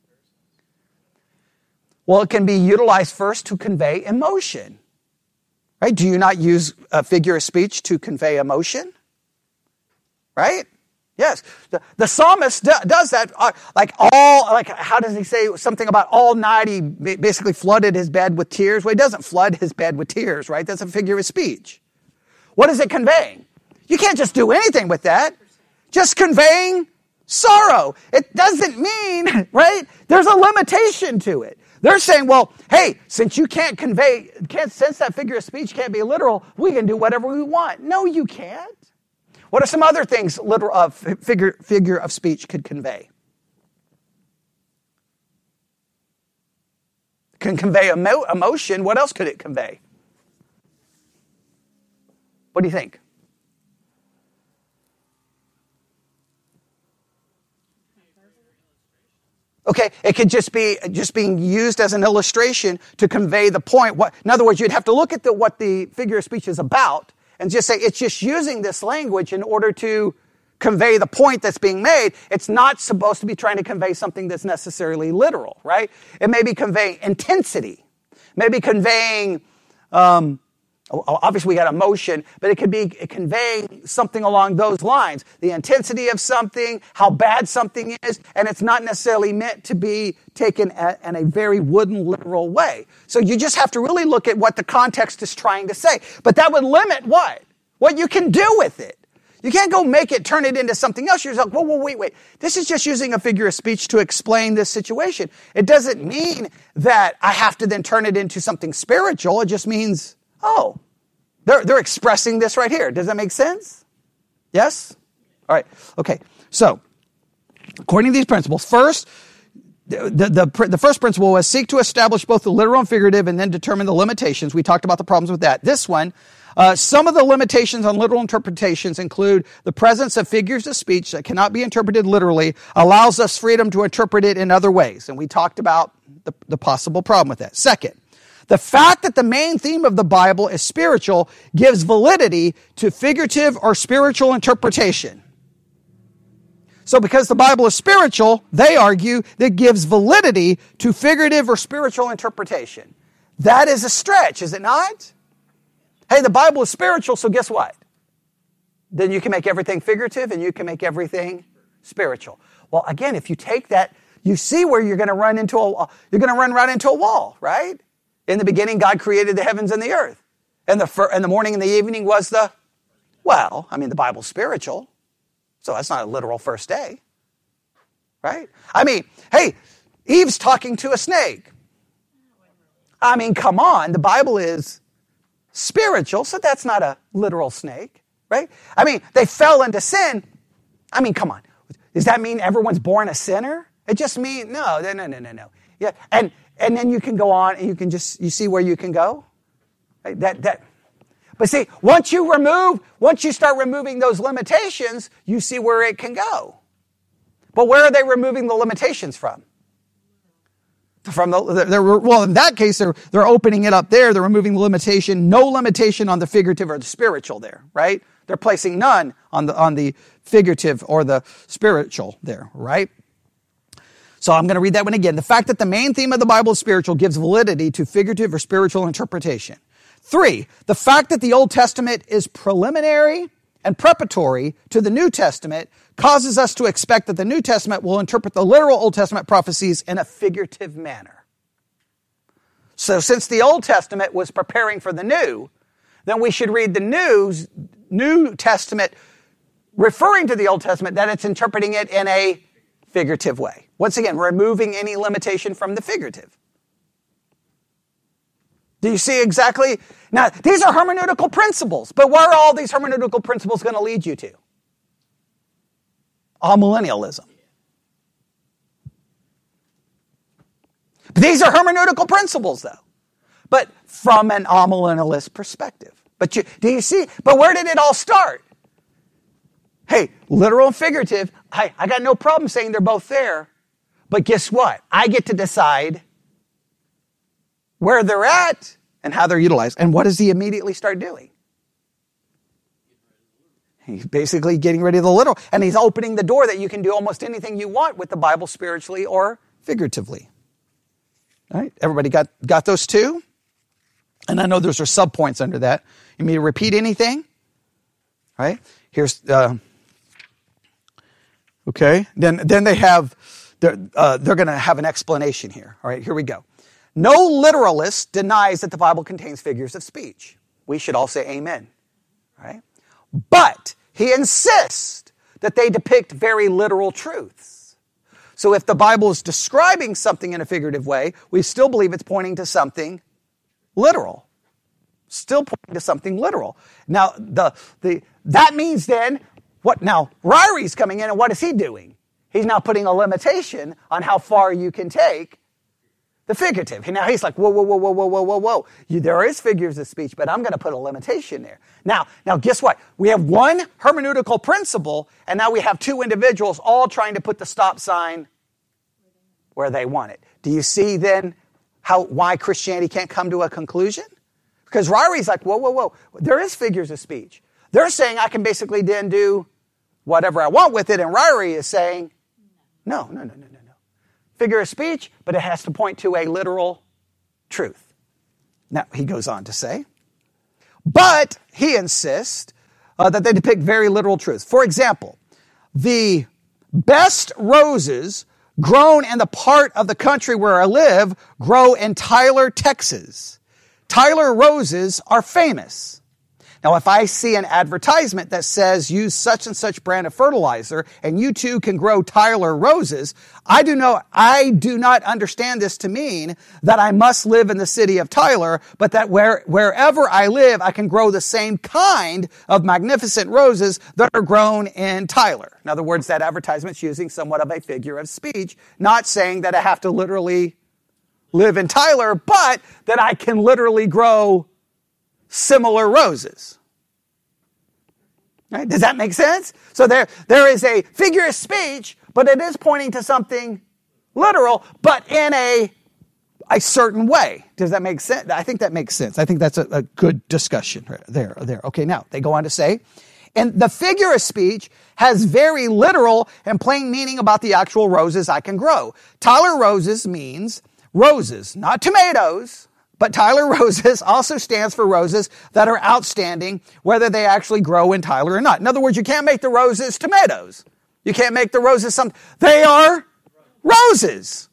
A: Well, it can be utilized first to convey emotion. Right? Do you not use a figure of speech to convey emotion? Right? Yes. The psalmist does that. How does he say something about all night he basically flooded his bed with tears? Well, he doesn't flood his bed with tears, right? That's a figure of speech. What is it conveying? You can't just do anything with that. Just conveying sorrow. It doesn't mean, right? There's a limitation to it. They're saying, well, hey, since you since that figure of speech can't be literal, we can do whatever we want. No, you can't. What are some other things figure of speech could convey? It can convey emotion. What else could it convey? What do you think? Okay, it could just be being used as an illustration to convey the point. In other words, you'd have to look at what the figure of speech is about and just say it's just using this language in order to convey the point that's being made. It's not supposed to be trying to convey something that's necessarily literal, right? It may be conveying intensity, maybe conveying, obviously we got emotion, but it could be conveying something along those lines. The intensity of something, how bad something is, and it's not necessarily meant to be taken in a very wooden, literal way. So you just have to really look at what the context is trying to say. But that would limit what? What you can do with it. You can't go turn it into something else. You're like, whoa, wait. This is just using a figure of speech to explain this situation. It doesn't mean that I have to then turn it into something spiritual. It just means, oh, they're expressing this right here. Does that make sense? Yes? All right. Okay. So, according to these principles, first, the first principle was seek to establish both the literal and figurative and then determine the limitations. We talked about the problems with that. This one, some of the limitations on literal interpretations include the presence of figures of speech that cannot be interpreted literally allows us freedom to interpret it in other ways. And we talked about the possible problem with that. Second, the fact that the main theme of the Bible is spiritual gives validity to figurative or spiritual interpretation. So because the Bible is spiritual, they argue that gives validity to figurative or spiritual interpretation. That is a stretch, is it not? Hey, the Bible is spiritual, so guess what? Then you can make everything figurative and you can make everything spiritual. Well, again, if you take that, you see where you're going to run right into a wall, right? In the beginning, God created the heavens and the earth. And the morning and the evening was the Bible's spiritual. So that's not a literal first day. Right? Hey, Eve's talking to a snake. Come on. The Bible is spiritual, so that's not a literal snake. Right? They fell into sin. Come on. Does that mean everyone's born a sinner? It just means, no. Yeah, and then you can go on and you see where you can go. Right? But see, once you start removing those limitations, you see where it can go. But where are they removing the limitations from? In that case, they're opening it up there. They're removing the limitation, no limitation on the figurative or the spiritual there, right? They're placing none on the figurative or the spiritual there, right? So I'm going to read that one again. The fact that the main theme of the Bible is spiritual gives validity to figurative or spiritual interpretation. 3, the fact that the Old Testament is preliminary and preparatory to the New Testament causes us to expect that the New Testament will interpret the literal Old Testament prophecies in a figurative manner. So since the Old Testament was preparing for the New, then we should read the New Testament referring to the Old Testament, that it's interpreting it in a figurative way. Once again, removing any limitation from the figurative. Do you see exactly? Now, these are hermeneutical principles, but where are all these hermeneutical principles going to lead you to? Amillennialism. These are hermeneutical principles, though, but from an amillennialist perspective. But do you see? But where did it all start? Hey, literal and figurative, I got no problem saying they're both there. But guess what? I get to decide where they're at and how they're utilized. And what does he immediately start doing? He's basically getting rid of the literal. And he's opening the door that you can do almost anything you want with the Bible spiritually or figuratively. All right, everybody got those two? And I know those are subpoints under that. You mean to repeat anything? All right, here's... Okay, then they have, they're going to have an explanation here. All right, here we go. No literalist denies that the Bible contains figures of speech. We should all say amen. All right? But he insists that they depict very literal truths. So if the Bible is describing something in a figurative way, we still believe it's pointing to something literal. Still pointing to something literal. Now, that means then, what now? Ryrie's coming in, and what is he doing? He's now putting a limitation on how far you can take the figurative. Now he's like, whoa. There is figures of speech, but I'm going to put a limitation there. Now guess what? We have one hermeneutical principle, and now we have two individuals all trying to put the stop sign where they want it. Do you see then why Christianity can't come to a conclusion? Because Ryrie's like, whoa. There is figures of speech. They're saying I can basically then do whatever I want with it, and Ryrie is saying, no. Figure of speech, but it has to point to a literal truth. Now, he goes on to say, but he insists that they depict very literal truths. For example, the best roses grown in the part of the country where I live grow in Tyler, Texas. Tyler roses are famous. Now, if I see an advertisement that says use such and such brand of fertilizer and you too can grow Tyler roses, I do not understand this to mean that I must live in the city of Tyler, but that wherever I live, I can grow the same kind of magnificent roses that are grown in Tyler. In other words, that advertisement's using somewhat of a figure of speech, not saying that I have to literally live in Tyler, but that I can literally grow similar roses. Right? Does that make sense? So there is a figure of speech, but it is pointing to something literal, but in a certain way. Does that make sense? I think that makes sense. I think that's a good discussion there. Okay, now they go on to say, and the figure of speech has very literal and plain meaning about the actual roses I can grow. Tyler roses means roses, not tomatoes. But Tyler roses also stands for roses that are outstanding, whether they actually grow in Tyler or not. In other words, you can't make the roses tomatoes. You can't make the roses something. They are roses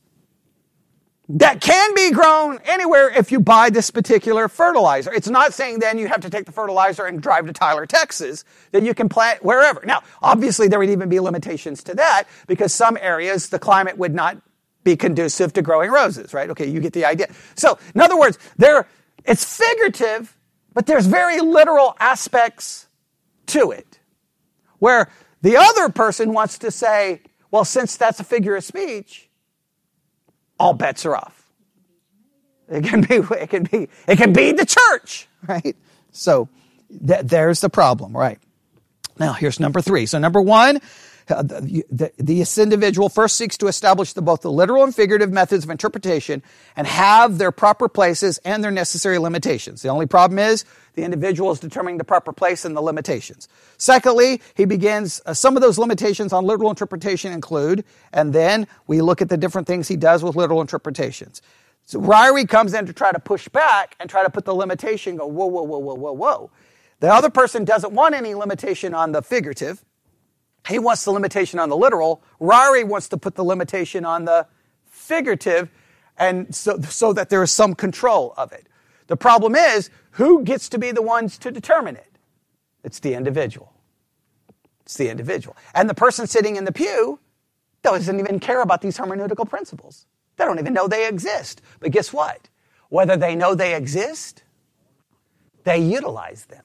A: that can be grown anywhere if you buy this particular fertilizer. It's not saying then you have to take the fertilizer and drive to Tyler, Texas, that you can plant wherever. Now, obviously, there would even be limitations to that because some areas the climate would not be conducive to growing roses, right? Okay, you get the idea. So, in other words, it's figurative, but there's very literal aspects to it. Where the other person wants to say, well, since that's a figure of speech, all bets are off. It can be the church, right? So, there's the problem, right? Now, here's number 3. So, number 1, This individual first seeks to establish both the literal and figurative methods of interpretation and have their proper places and their necessary limitations. The only problem is the individual is determining the proper place and the limitations. Secondly, he begins, some of those limitations on literal interpretation include, and then we look at the different things he does with literal interpretations. So Ryrie comes in to try to push back and try to put the limitation, go, whoa, whoa, whoa, whoa, whoa, whoa. The other person doesn't want any limitation on the figurative. He wants the limitation on the literal. Ryrie wants to put the limitation on the figurative, and so that there is some control of it. The problem is, who gets to be the ones to determine it? It's the individual. It's the individual. And the person sitting in the pew doesn't even care about these hermeneutical principles. They don't even know they exist. But guess what? Whether they know they exist, they utilize them.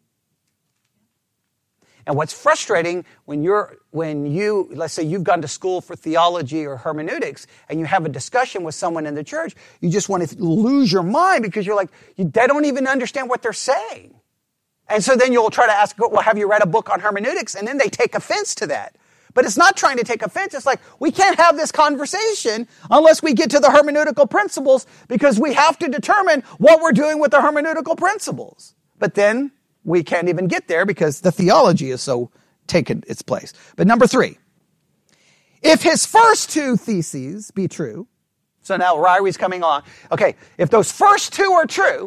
A: And what's frustrating when you, let's say you've gone to school for theology or hermeneutics and you have a discussion with someone in the church, you just want to lose your mind because you're like, they don't even understand what they're saying. And so then you'll try to ask, well, have you read a book on hermeneutics? And then they take offense to that. But it's not trying to take offense. It's like, we can't have this conversation unless we get to the hermeneutical principles because we have to determine what we're doing with the hermeneutical principles. But then we can't even get there because the theology is so taken its place. But number 3, if his first 2 theses be true, so now Ryrie's coming on. Okay, if those first 2 are true,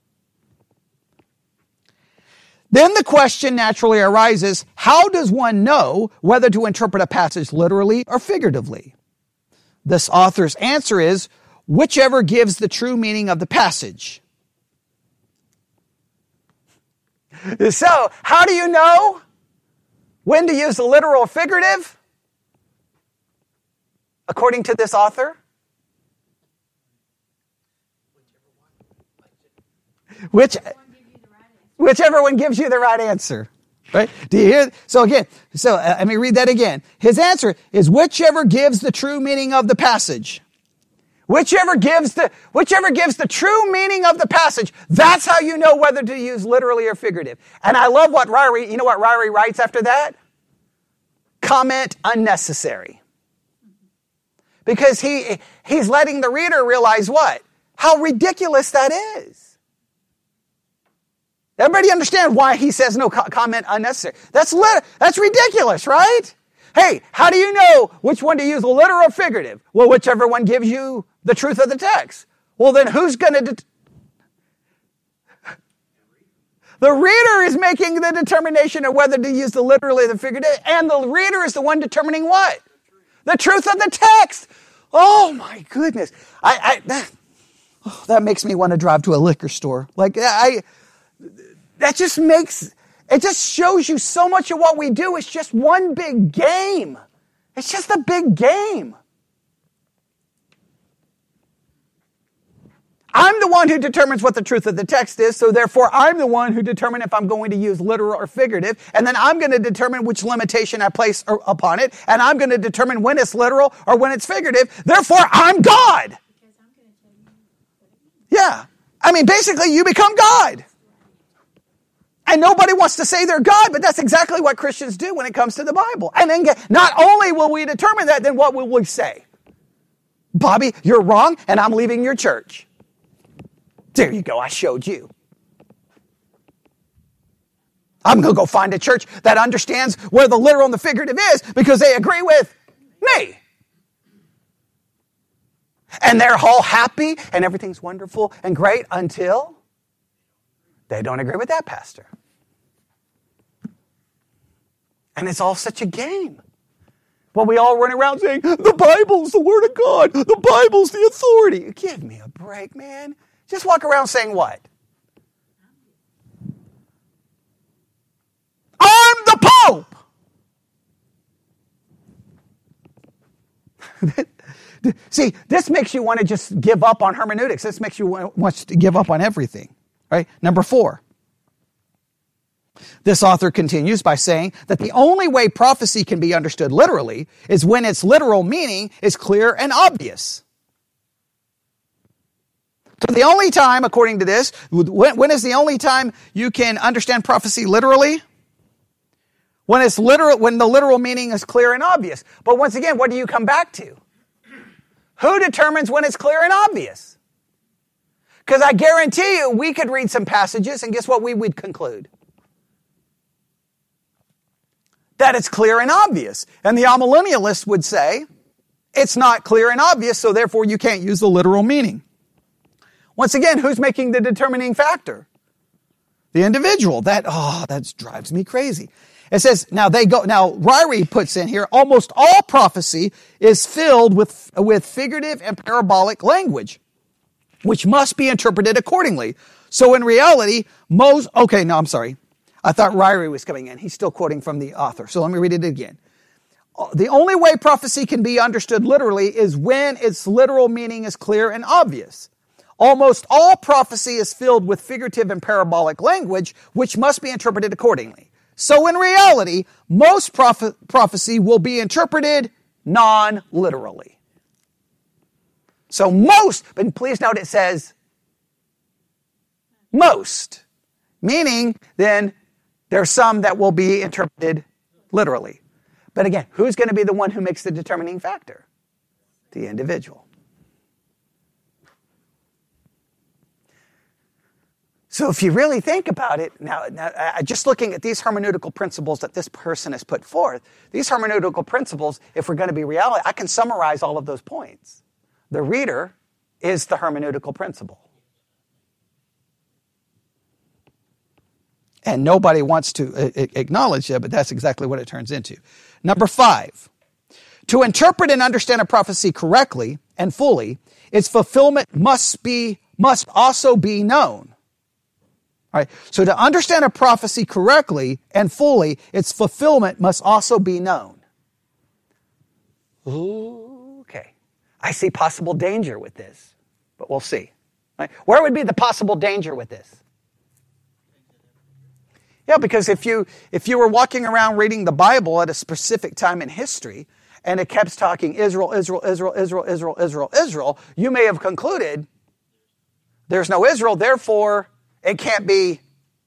A: then the question naturally arises, how does one know whether to interpret a passage literally or figuratively? This author's answer is, whichever gives the true meaning of the passage. So, how do you know when to use the literal or figurative? According to this author? Whichever one gives you the right answer. Right? Do you hear? So again, let me read that again. His answer is whichever gives the true meaning of the passage. Whichever gives the true meaning of the passage, that's how you know whether to use literally or figurative. And I love what Ryrie writes after that? Comment unnecessary. Because he's letting the reader realize what? How ridiculous that is. Everybody understand why he says no comment unnecessary? That's ridiculous, right? Hey, how do you know which one to use, literal or figurative? Well, whichever one gives you the truth of the text. Well, then who's going to... The reader is making the determination of whether to use the literally or the figurative, and the reader is the one determining what? The truth of the text. Oh, my goodness. That makes me want to drive to a liquor store. It just shows you so much of what we do is just one big game. It's just a big game. I'm the one who determines what the truth of the text is, so therefore I'm the one who determines if I'm going to use literal or figurative, and then I'm going to determine which limitation I place upon it, and I'm going to determine when it's literal or when it's figurative. Therefore, I'm God. Yeah. I mean, basically, you become God. And nobody wants to say they're God, but that's exactly what Christians do when it comes to the Bible. And then not only will we determine that, then what will we say? Bobby, you're wrong, and I'm leaving your church. There you go, I showed you. I'm going to go find a church that understands where the literal and the figurative is because they agree with me. And they're all happy and everything's wonderful and great until they don't agree with that pastor. And it's all such a game. Well, we all run around saying, the Bible's the Word of God. The Bible's the authority. Give me a break, man. Just walk around saying what? I'm the Pope. See, this makes you want to just give up on hermeneutics. This makes you want to give up on everything. Right? Number 4. This author continues by saying that the only way prophecy can be understood literally is when its literal meaning is clear and obvious. So the only time, according to this, when is the only time you can understand prophecy literally? When it's literal, when the literal meaning is clear and obvious. But once again, what do you come back to? Who determines when it's clear and obvious? Because I guarantee you, we could read some passages, and guess what we would conclude? That it's clear and obvious. And the amillennialist would say, it's not clear and obvious, so therefore you can't use the literal meaning. Once again, who's making the determining factor? The individual. That drives me crazy. It says, now Ryrie puts in here, almost all prophecy is filled with figurative and parabolic language, which must be interpreted accordingly. So in reality, I thought Ryrie was coming in. He's still quoting from the author. So let me read it again. The only way prophecy can be understood literally is when its literal meaning is clear and obvious. Almost all prophecy is filled with figurative and parabolic language, which must be interpreted accordingly. So in reality, most prophecy will be interpreted non-literally. So most, but please note it says most, meaning then there's some that will be interpreted literally. But again, who's going to be the one who makes the determining factor? The individual. So if you really think about it, now just looking at these hermeneutical principles that this person has put forth, these hermeneutical principles, if we're going to be reality, I can summarize all of those points. The reader is the hermeneutical principle. And nobody wants to acknowledge it, but that's exactly what it turns into. Number 5, to interpret and understand a prophecy correctly and fully, its fulfillment must also be known. All right. So to understand a prophecy correctly and fully, its fulfillment must also be known. Ooh, okay. I see possible danger with this, but we'll see. Right? Where would be the possible danger with this? Yeah, because if you were walking around reading the Bible at a specific time in history, and it kept talking Israel, Israel, Israel, Israel, Israel, Israel, Israel, you may have concluded there's no Israel, therefore it can't be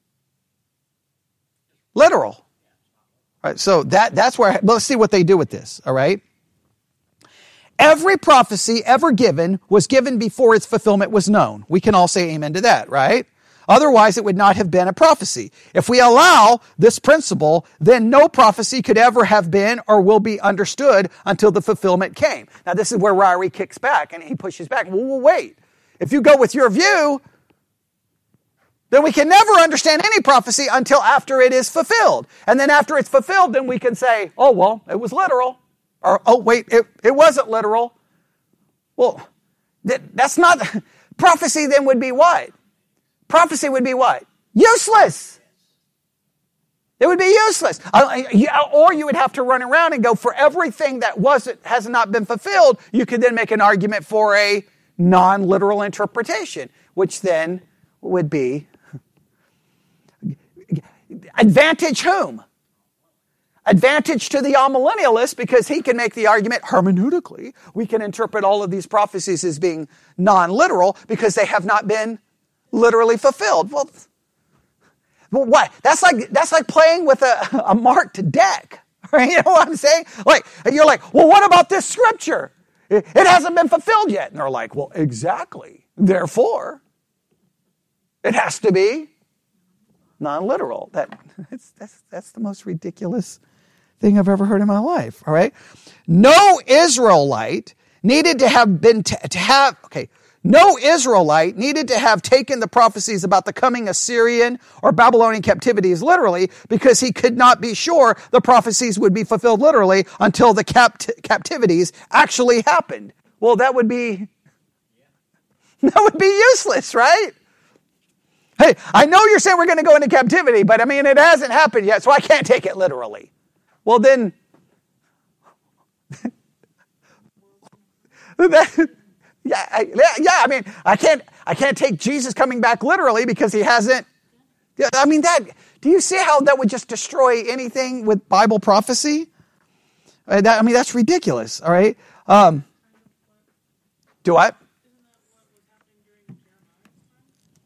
A: literal. All right, so that's where, let's see what they do with this, all right? Every prophecy ever given was given before its fulfillment was known. We can all say amen to that, right? Otherwise, it would not have been a prophecy. If we allow this principle, then no prophecy could ever have been or will be understood until the fulfillment came. Now, this is where Ryrie kicks back and he pushes back. Well, wait. If you go with your view, then we can never understand any prophecy until after it is fulfilled. And then after it's fulfilled, then we can say, oh, well, it was literal. Or, oh, wait, it wasn't literal. Well, that's not, prophecy then would be what? Prophecy would be what? Useless. It would be useless. Or you would have to run around and go for everything that has not been fulfilled. You could then make an argument for a non-literal interpretation, which then would be advantage whom? Advantage to the amillennialist, because he can make the argument hermeneutically. We can interpret all of these prophecies as being non-literal because they have not been literally fulfilled. Well, what? That's like playing with a marked deck. Right? You know what I'm saying? Like, you're like, well, what about this scripture? It hasn't been fulfilled yet. And they're like, well, exactly. Therefore, it has to be non-literal. That's the most ridiculous thing I've ever heard in my life. All right. No Israelite needed to have taken the prophecies about the coming Assyrian or Babylonian captivities literally, because he could not be sure the prophecies would be fulfilled literally until the captivities actually happened. Well, that would be useless, right? Hey, I know you're saying we're going to go into captivity, but I mean, it hasn't happened yet, so I can't take it literally. Well, then, I mean, I can't take Jesus coming back literally because he hasn't. I mean, do you see how that would just destroy anything with Bible prophecy? That's ridiculous, all right? Do what?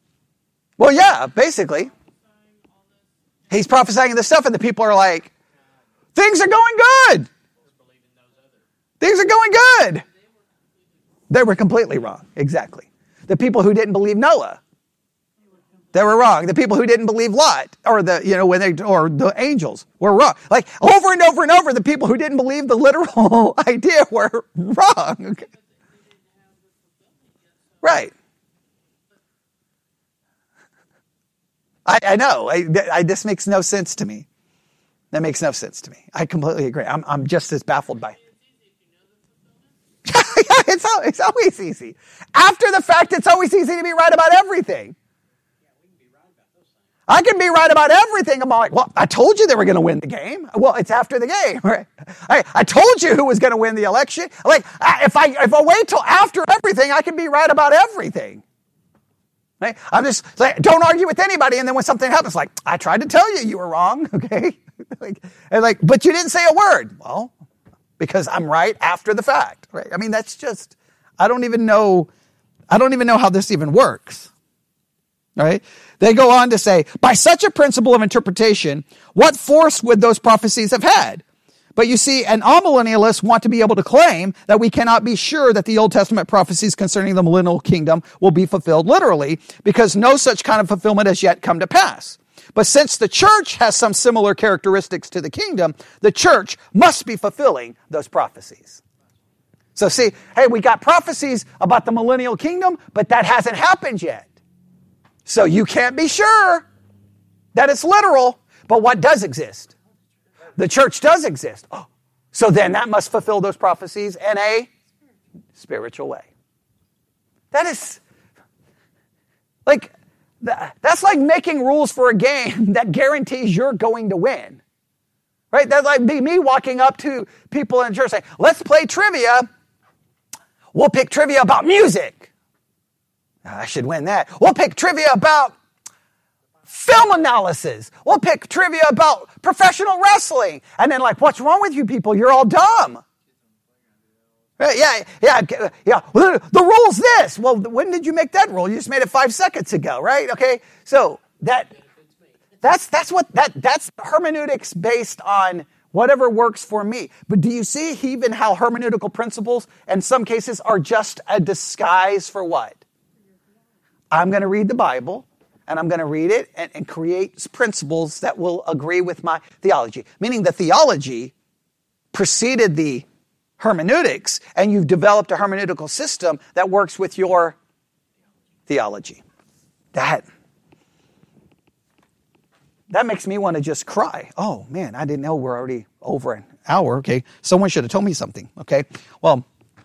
A: Well, yeah, basically. He's prophesying this stuff, and the people are like, Things are going good. Things are going good. They were completely wrong. Exactly. The people who didn't believe Noah, they were wrong. The people who didn't believe Lot, or the angels, were wrong. Like over and over and over, the people who didn't believe the literal idea were wrong. Okay. Right. I know. This makes no sense to me. That makes no sense to me. I completely agree. I'm just as baffled by it. It's always easy. After the fact, it's always easy to be right about everything. I can be right about everything. I'm like, well, I told you they were going to win the game. Well, it's after the game, right? I told you who was going to win the election. Like, if I wait till after everything, I can be right about everything. Right? I'm just like, don't argue with anybody. And then when something happens, like, I tried to tell you were wrong. Okay. But you didn't say a word. Well, because I'm right after the fact, right? I mean, that's just, I don't even know how this even works, right? They go on to say, by such a principle of interpretation, what force would those prophecies have had? But you see, an amillennialists want to be able to claim that we cannot be sure that the Old Testament prophecies concerning the millennial kingdom will be fulfilled literally, because no such kind of fulfillment has yet come to pass. But since the church has some similar characteristics to the kingdom, the church must be fulfilling those prophecies. So see, hey, we got prophecies about the millennial kingdom, but that hasn't happened yet. So you can't be sure that it's literal, but what does exist? The church does exist. Oh, so then that must fulfill those prophecies in a spiritual way. That is like, that's like making rules for a game that guarantees you're going to win. Right? That's like me walking up to people in church saying, let's play trivia. We'll pick trivia about music. I should win that. We'll pick trivia about film analysis. We'll pick trivia about professional wrestling. And then like, what's wrong with you people? You're all dumb. Right? Yeah. The rule's this. Well, when did you make that rule? You just made it 5 seconds ago, right? Okay. So that's hermeneutics based on whatever works for me. But do you see even how hermeneutical principles in some cases are just a disguise for what? I'm going to read the Bible, and I'm going to read it and create principles that will agree with my theology. Meaning the theology preceded the hermeneutics, and you've developed a hermeneutical system that works with your theology. That makes me want to just cry. Oh, man, I didn't know we're already over an hour. Okay, someone should have told me something. Okay, well,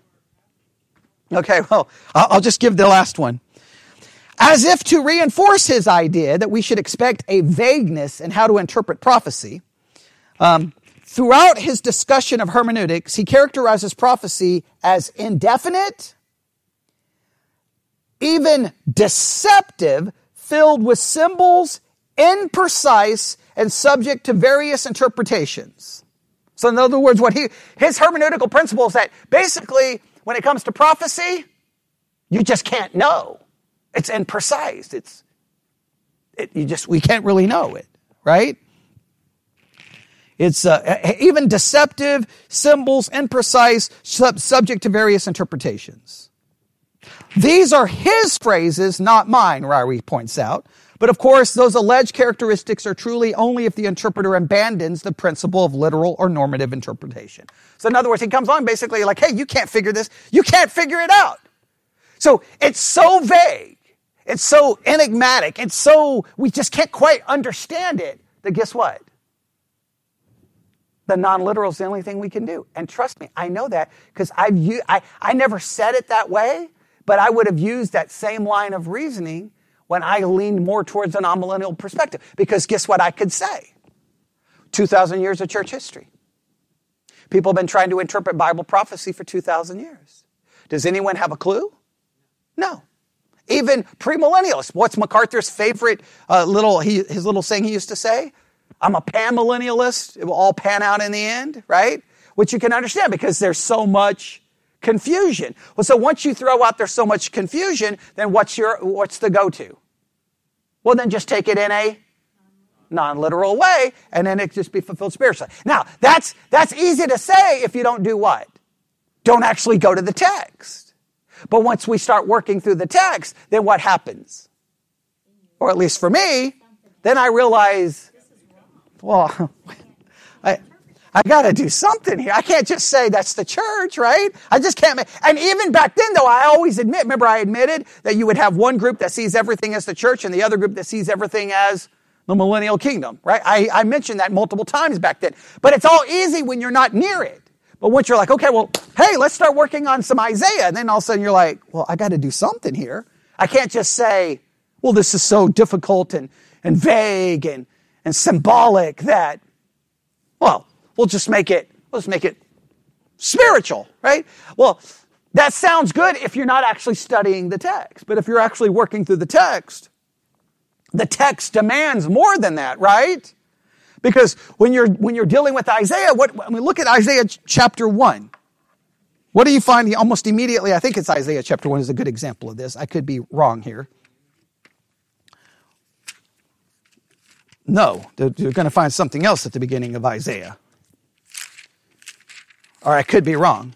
A: I'll just give the last one. As if to reinforce his idea that we should expect a vagueness in how to interpret prophecy, throughout his discussion of hermeneutics, he characterizes prophecy as indefinite, even deceptive, filled with symbols, imprecise, and subject to various interpretations. So in other words, his hermeneutical principle is that basically when it comes to prophecy, you just can't know. It's imprecise. We can't really know it, right? It's even deceptive, symbols, imprecise, subject to various interpretations. These are his phrases, not mine, Ryrie points out. But of course, those alleged characteristics are truly only if the interpreter abandons the principle of literal or normative interpretation. So in other words, he comes on basically like, hey, you can't figure this. You can't figure it out. So it's so vague. It's so enigmatic. We just can't quite understand it. That guess what? The non-literal is the only thing we can do. And trust me, I know that because I never said it that way, but I would have used that same line of reasoning when I leaned more towards an amillennial perspective. Because guess what I could say? 2,000 years of church history. People have been trying to interpret Bible prophecy for 2,000 years. Does anyone have a clue? No. Even premillennialists. What's MacArthur's favorite his little saying he used to say? I'm a panmillennialist. It will all pan out in the end, right? Which you can understand because there's so much confusion. Well, so once you throw out there's so much confusion, then what's the go-to? Well, then just take it in a non-literal way, and then it just be fulfilled spiritually. Now, that's easy to say if you don't do what? Don't actually go to the text. But once we start working through the text, then what happens? Or at least for me, then I realize, well, I got to do something here. I can't just say that's the church, right? I just can't. And even back then, though, I always admit, remember I admitted that you would have one group that sees everything as the church and the other group that sees everything as the millennial kingdom, right? I mentioned that multiple times back then. But it's all easy when you're not near it. But once you're like, okay, well, hey, let's start working on some Isaiah. And then all of a sudden you're like, well, I got to do something here. I can't just say, well, this is so difficult and vague and symbolic that, well, let's just make it spiritual, right? Well, that sounds good if you're not actually studying the text. But if you're actually working through the text demands more than that, right? Because when you're dealing with Isaiah, look at Isaiah chapter 1. What do you find almost immediately? I think it's Isaiah chapter 1 is a good example of this. I could be wrong here. No, you're going to find something else at the beginning of Isaiah. Or I could be wrong.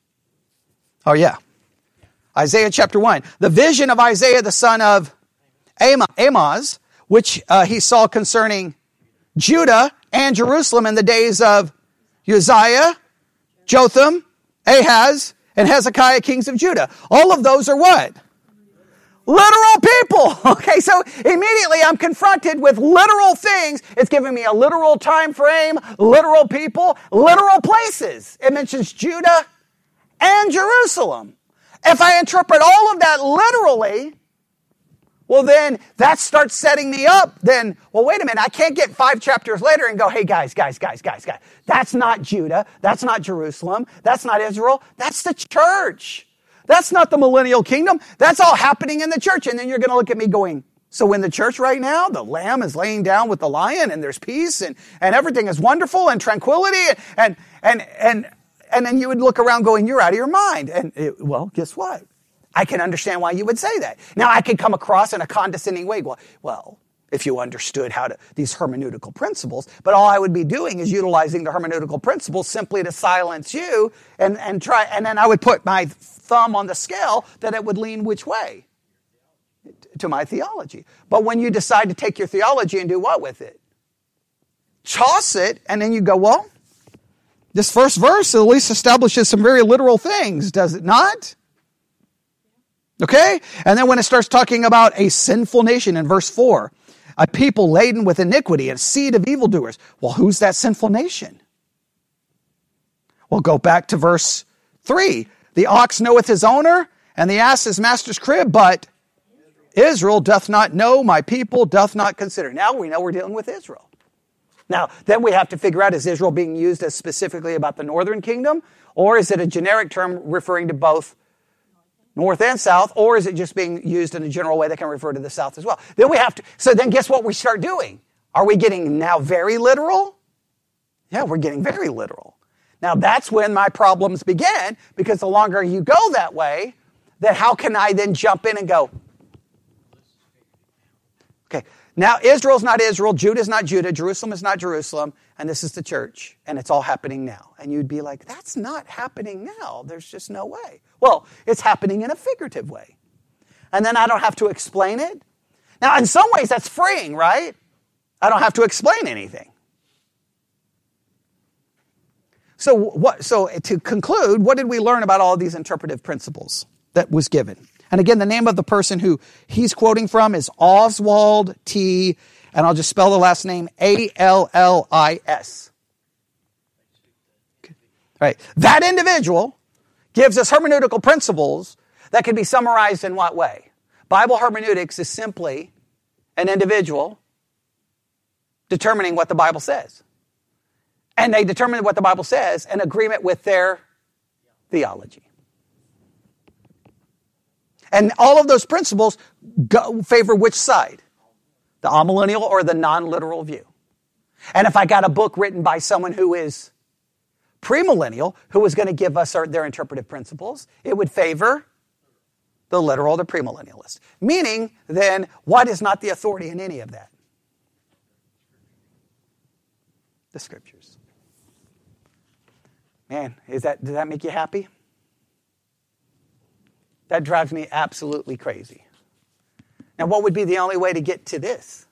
A: Oh, yeah. Isaiah chapter 1. The vision of Isaiah, the son of Amoz, which he saw concerning Judah and Jerusalem in the days of Uzziah, Jotham, Ahaz, and Hezekiah, kings of Judah. All of those are what? Literal people. Okay, so immediately I'm confronted with literal things. It's giving me a literal time frame, literal people, literal places. It mentions Judah and Jerusalem. If I interpret all of that literally, well then that starts setting me up. Then, well, wait a minute, I can't get 5 chapters later and go, hey guys. That's not Judah. That's not Jerusalem. That's not Israel. That's the church. That's not the millennial kingdom. That's all happening in the church. And then you're going to look at me going, so in the church right now, the lamb is laying down with the lion and there's peace and everything is wonderful and tranquility. And then you would look around going, you're out of your mind. Well, guess what? I can understand why you would say that. Now I could come across in a condescending way. Well, if you understood these hermeneutical principles, but all I would be doing is utilizing the hermeneutical principles simply to silence you and then I would put my thumb on the scale that it would lean which way? To my theology. But when you decide to take your theology and do what with it? Toss it, and then you go, well, this first verse at least establishes some very literal things, does it not? Okay? And then when it starts talking about a sinful nation in verse 4, a people laden with iniquity and a seed of evildoers. Well, who's that sinful nation? Well, go back to verse 3. The ox knoweth his owner, and the ass his master's crib, but Israel doth not know, my people doth not consider. Now we know we're dealing with Israel. Now, then we have to figure out, is Israel being used as specifically about the northern kingdom, or is it a generic term referring to both north and south, or is it just being used in a general way that can refer to the south as well? So then guess what we start doing? Are we getting now very literal? Yeah, we're getting very literal. Now that's when my problems begin, because the longer you go that way, then how can I then jump in and go, okay, now Israel's not Israel, Judah's not Judah, Jerusalem is not Jerusalem, and this is the church, and it's all happening now. And you'd be like, that's not happening now. There's just no way. Well, it's happening in a figurative way. And then I don't have to explain it. Now, in some ways, that's freeing, right? I don't have to explain anything. So to conclude, what did we learn about all of these interpretive principles that was given? And again, the name of the person who he's quoting from is Oswald T., and I'll just spell the last name, Allis. Okay. Right. That individual gives us hermeneutical principles that can be summarized in what way? Bible hermeneutics is simply an individual determining what the Bible says. And they determine what the Bible says in agreement with their theology. And all of those principles favor which side? The amillennial or the non-literal view. And if I got a book written by someone who is premillennial, who was going to give us their interpretive principles, it would favor the literal, the premillennialist. Meaning, then, what is not the authority in any of that? the Scriptures. Man, does that make you happy? That drives me absolutely crazy. Now, what would be the only way to get to this?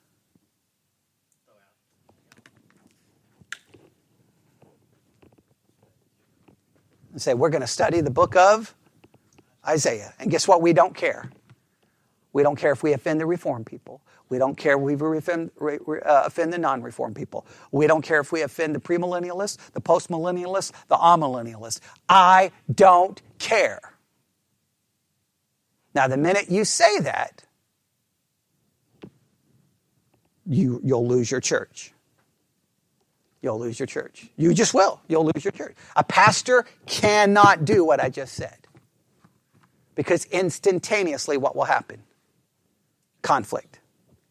A: And say, we're going to study the book of Isaiah. And guess what? We don't care. We don't care if we offend the Reformed people. We don't care if we offend the non-Reformed people. We don't care if we offend the premillennialists, the postmillennialists, the amillennialists. I don't care. Now, the minute you say that, you'll lose your church. You'll lose your church. You just will. You'll lose your church. A pastor cannot do what I just said. Because instantaneously, what will happen? Conflict.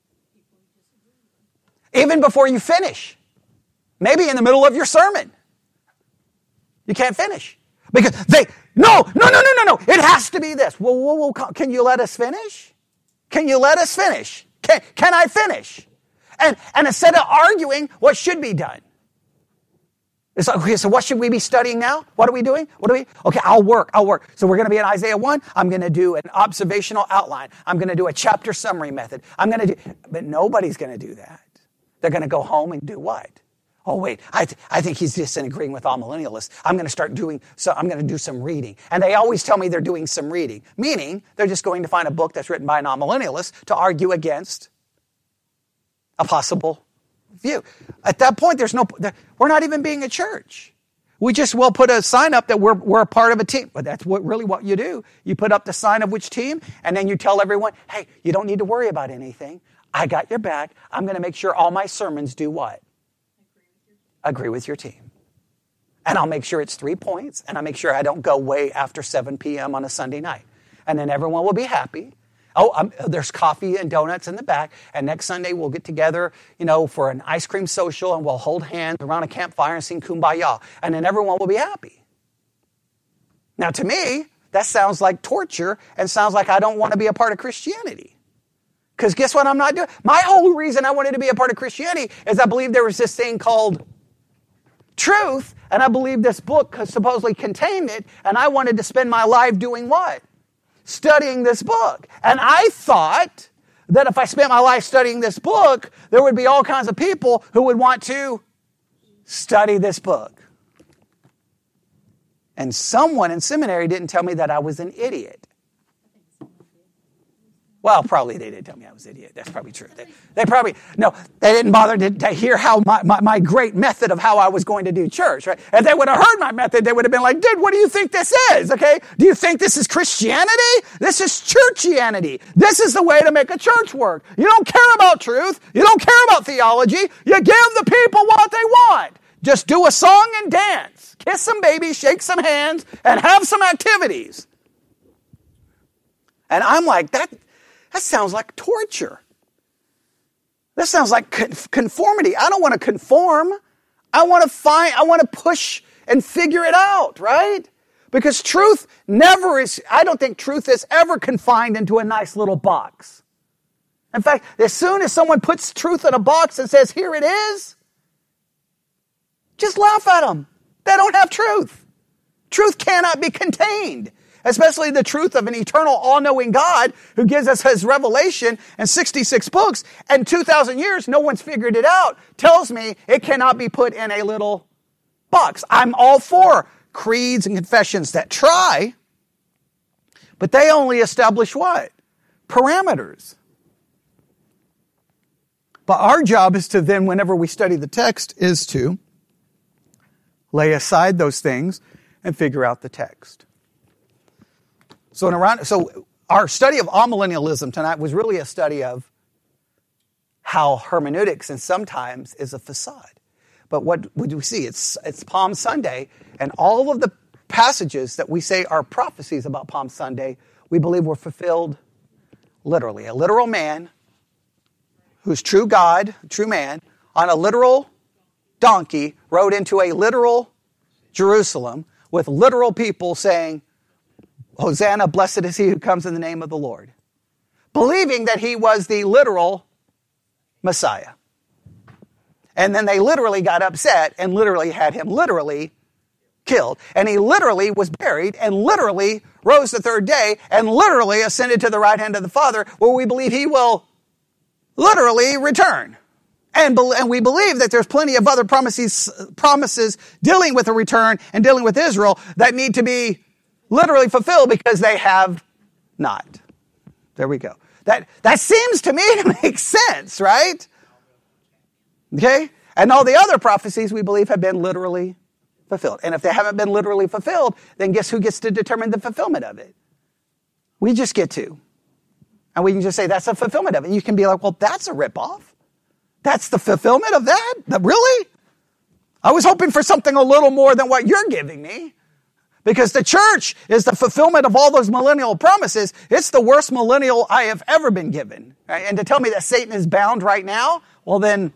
A: Even before you finish. Maybe in the middle of your sermon. You can't finish. Because no. It has to be this. Well, can you let us finish? Can you let us finish? Can I finish? And instead of arguing what should be done. It's like, okay, so what should we be studying now? What are we doing? Okay, I'll work. So we're going to be in Isaiah 1. I'm going to do an observational outline. I'm going to do a chapter summary method. But nobody's going to do that. They're going to go home and do what? Oh, wait, I think he's disagreeing with all millennialists. I'm going to do some reading. And they always tell me they're doing some reading, meaning they're just going to find a book that's written by a non-millennialist to argue against a possible view. At that point, we're not even being a church. We just will put a sign up that we're a part of a team. But that's really what you do. You put up the sign of which team, and then you tell everyone, hey, you don't need to worry about anything. I got your back. I'm going to make sure all my sermons do what? Agree with your team. And I'll make sure it's 3 points, and I'll make sure I don't go way after 7 p.m. on a Sunday night. And then everyone will be happy. There's coffee and donuts in the back, and next Sunday we'll get together, for an ice cream social, and we'll hold hands around a campfire and sing Kumbaya, and then everyone will be happy. Now, to me, that sounds like torture and sounds like I don't want to be a part of Christianity. Because guess what I'm not doing? My whole reason I wanted to be a part of Christianity is I believe there was this thing called truth, and I believe this book supposedly contained it, and I wanted to spend my life doing what? Studying this book. And I thought that if I spent my life studying this book, there would be all kinds of people who would want to study this book. And someone in seminary didn't tell me that I was an idiot. Well, probably they didn't tell me I was an idiot. That's probably true. They didn't bother to hear how my great method of how I was going to do church, right? If they would have heard my method, they would have been like, dude, what do you think this is, okay? Do you think this is Christianity? This is churchianity. This is the way to make a church work. You don't care about truth. You don't care about theology. You give the people what they want. Just do a song and dance. Kiss some babies, shake some hands, and have some activities. And I'm like, that sounds like torture. That sounds like conformity. I don't want to conform. I want to push and figure it out, right? Because I don't think truth is ever confined into a nice little box. In fact, as soon as someone puts truth in a box and says, here it is, just laugh at them. They don't have truth. Truth cannot be contained. Especially the truth of an eternal, all-knowing God who gives us his revelation in 66 books, and 2,000 years, no one's figured it out, tells me it cannot be put in a little box. I'm all for creeds and confessions that try, but they only establish what? Parameters. But our job is to then, whenever we study the text, is to lay aside those things and figure out the text. So our study of amillennialism tonight was really a study of how hermeneutics and sometimes is a facade. But what would we see? It's Palm Sunday, and all of the passages that we say are prophecies about Palm Sunday, we believe were fulfilled literally. A literal man who's true God, true man, on a literal donkey rode into a literal Jerusalem with literal people saying, Hosanna, blessed is he who comes in the name of the Lord. Believing that he was the literal Messiah. And then they literally got upset and literally had him literally killed. And he literally was buried and literally rose the third day and literally ascended to the right hand of the Father, where we believe he will literally return. And we believe that there's plenty of other promises dealing with a return and dealing with Israel that need to be literally fulfilled because they have not. There we go. That seems to me to make sense, right? Okay? And all the other prophecies we believe have been literally fulfilled. And if they haven't been literally fulfilled, then guess who gets to determine the fulfillment of it? We just get to. And we can just say that's a fulfillment of it. And you can be like, well, that's a ripoff. That's the fulfillment of that? Really? I was hoping for something a little more than what you're giving me. Because the church is the fulfillment of all those millennial promises. It's the worst millennial I have ever been given. Right? And to tell me that Satan is bound right now, well then,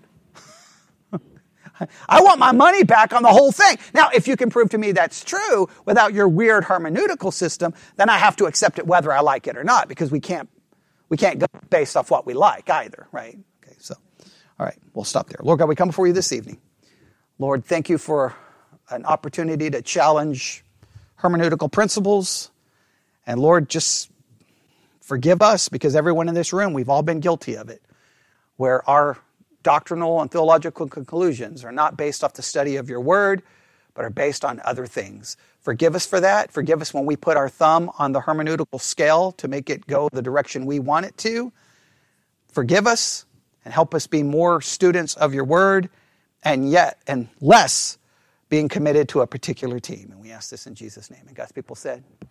A: I want my money back on the whole thing. Now, if you can prove to me that's true without your weird hermeneutical system, then I have to accept it whether I like it or not, because we can't go based off what we like either, right? Okay, so, all right, we'll stop there. Lord God, we come before you this evening. Lord, thank you for an opportunity to challenge hermeneutical principles. And Lord, just forgive us, because everyone in this room, we've all been guilty of it, where our doctrinal and theological conclusions are not based off the study of your word, but are based on other things. Forgive us for that. Forgive us when we put our thumb on the hermeneutical scale to make it go the direction we want it to. Forgive us and help us be more students of your word and less being committed to a particular team. And we ask this in Jesus' name. And God's people said,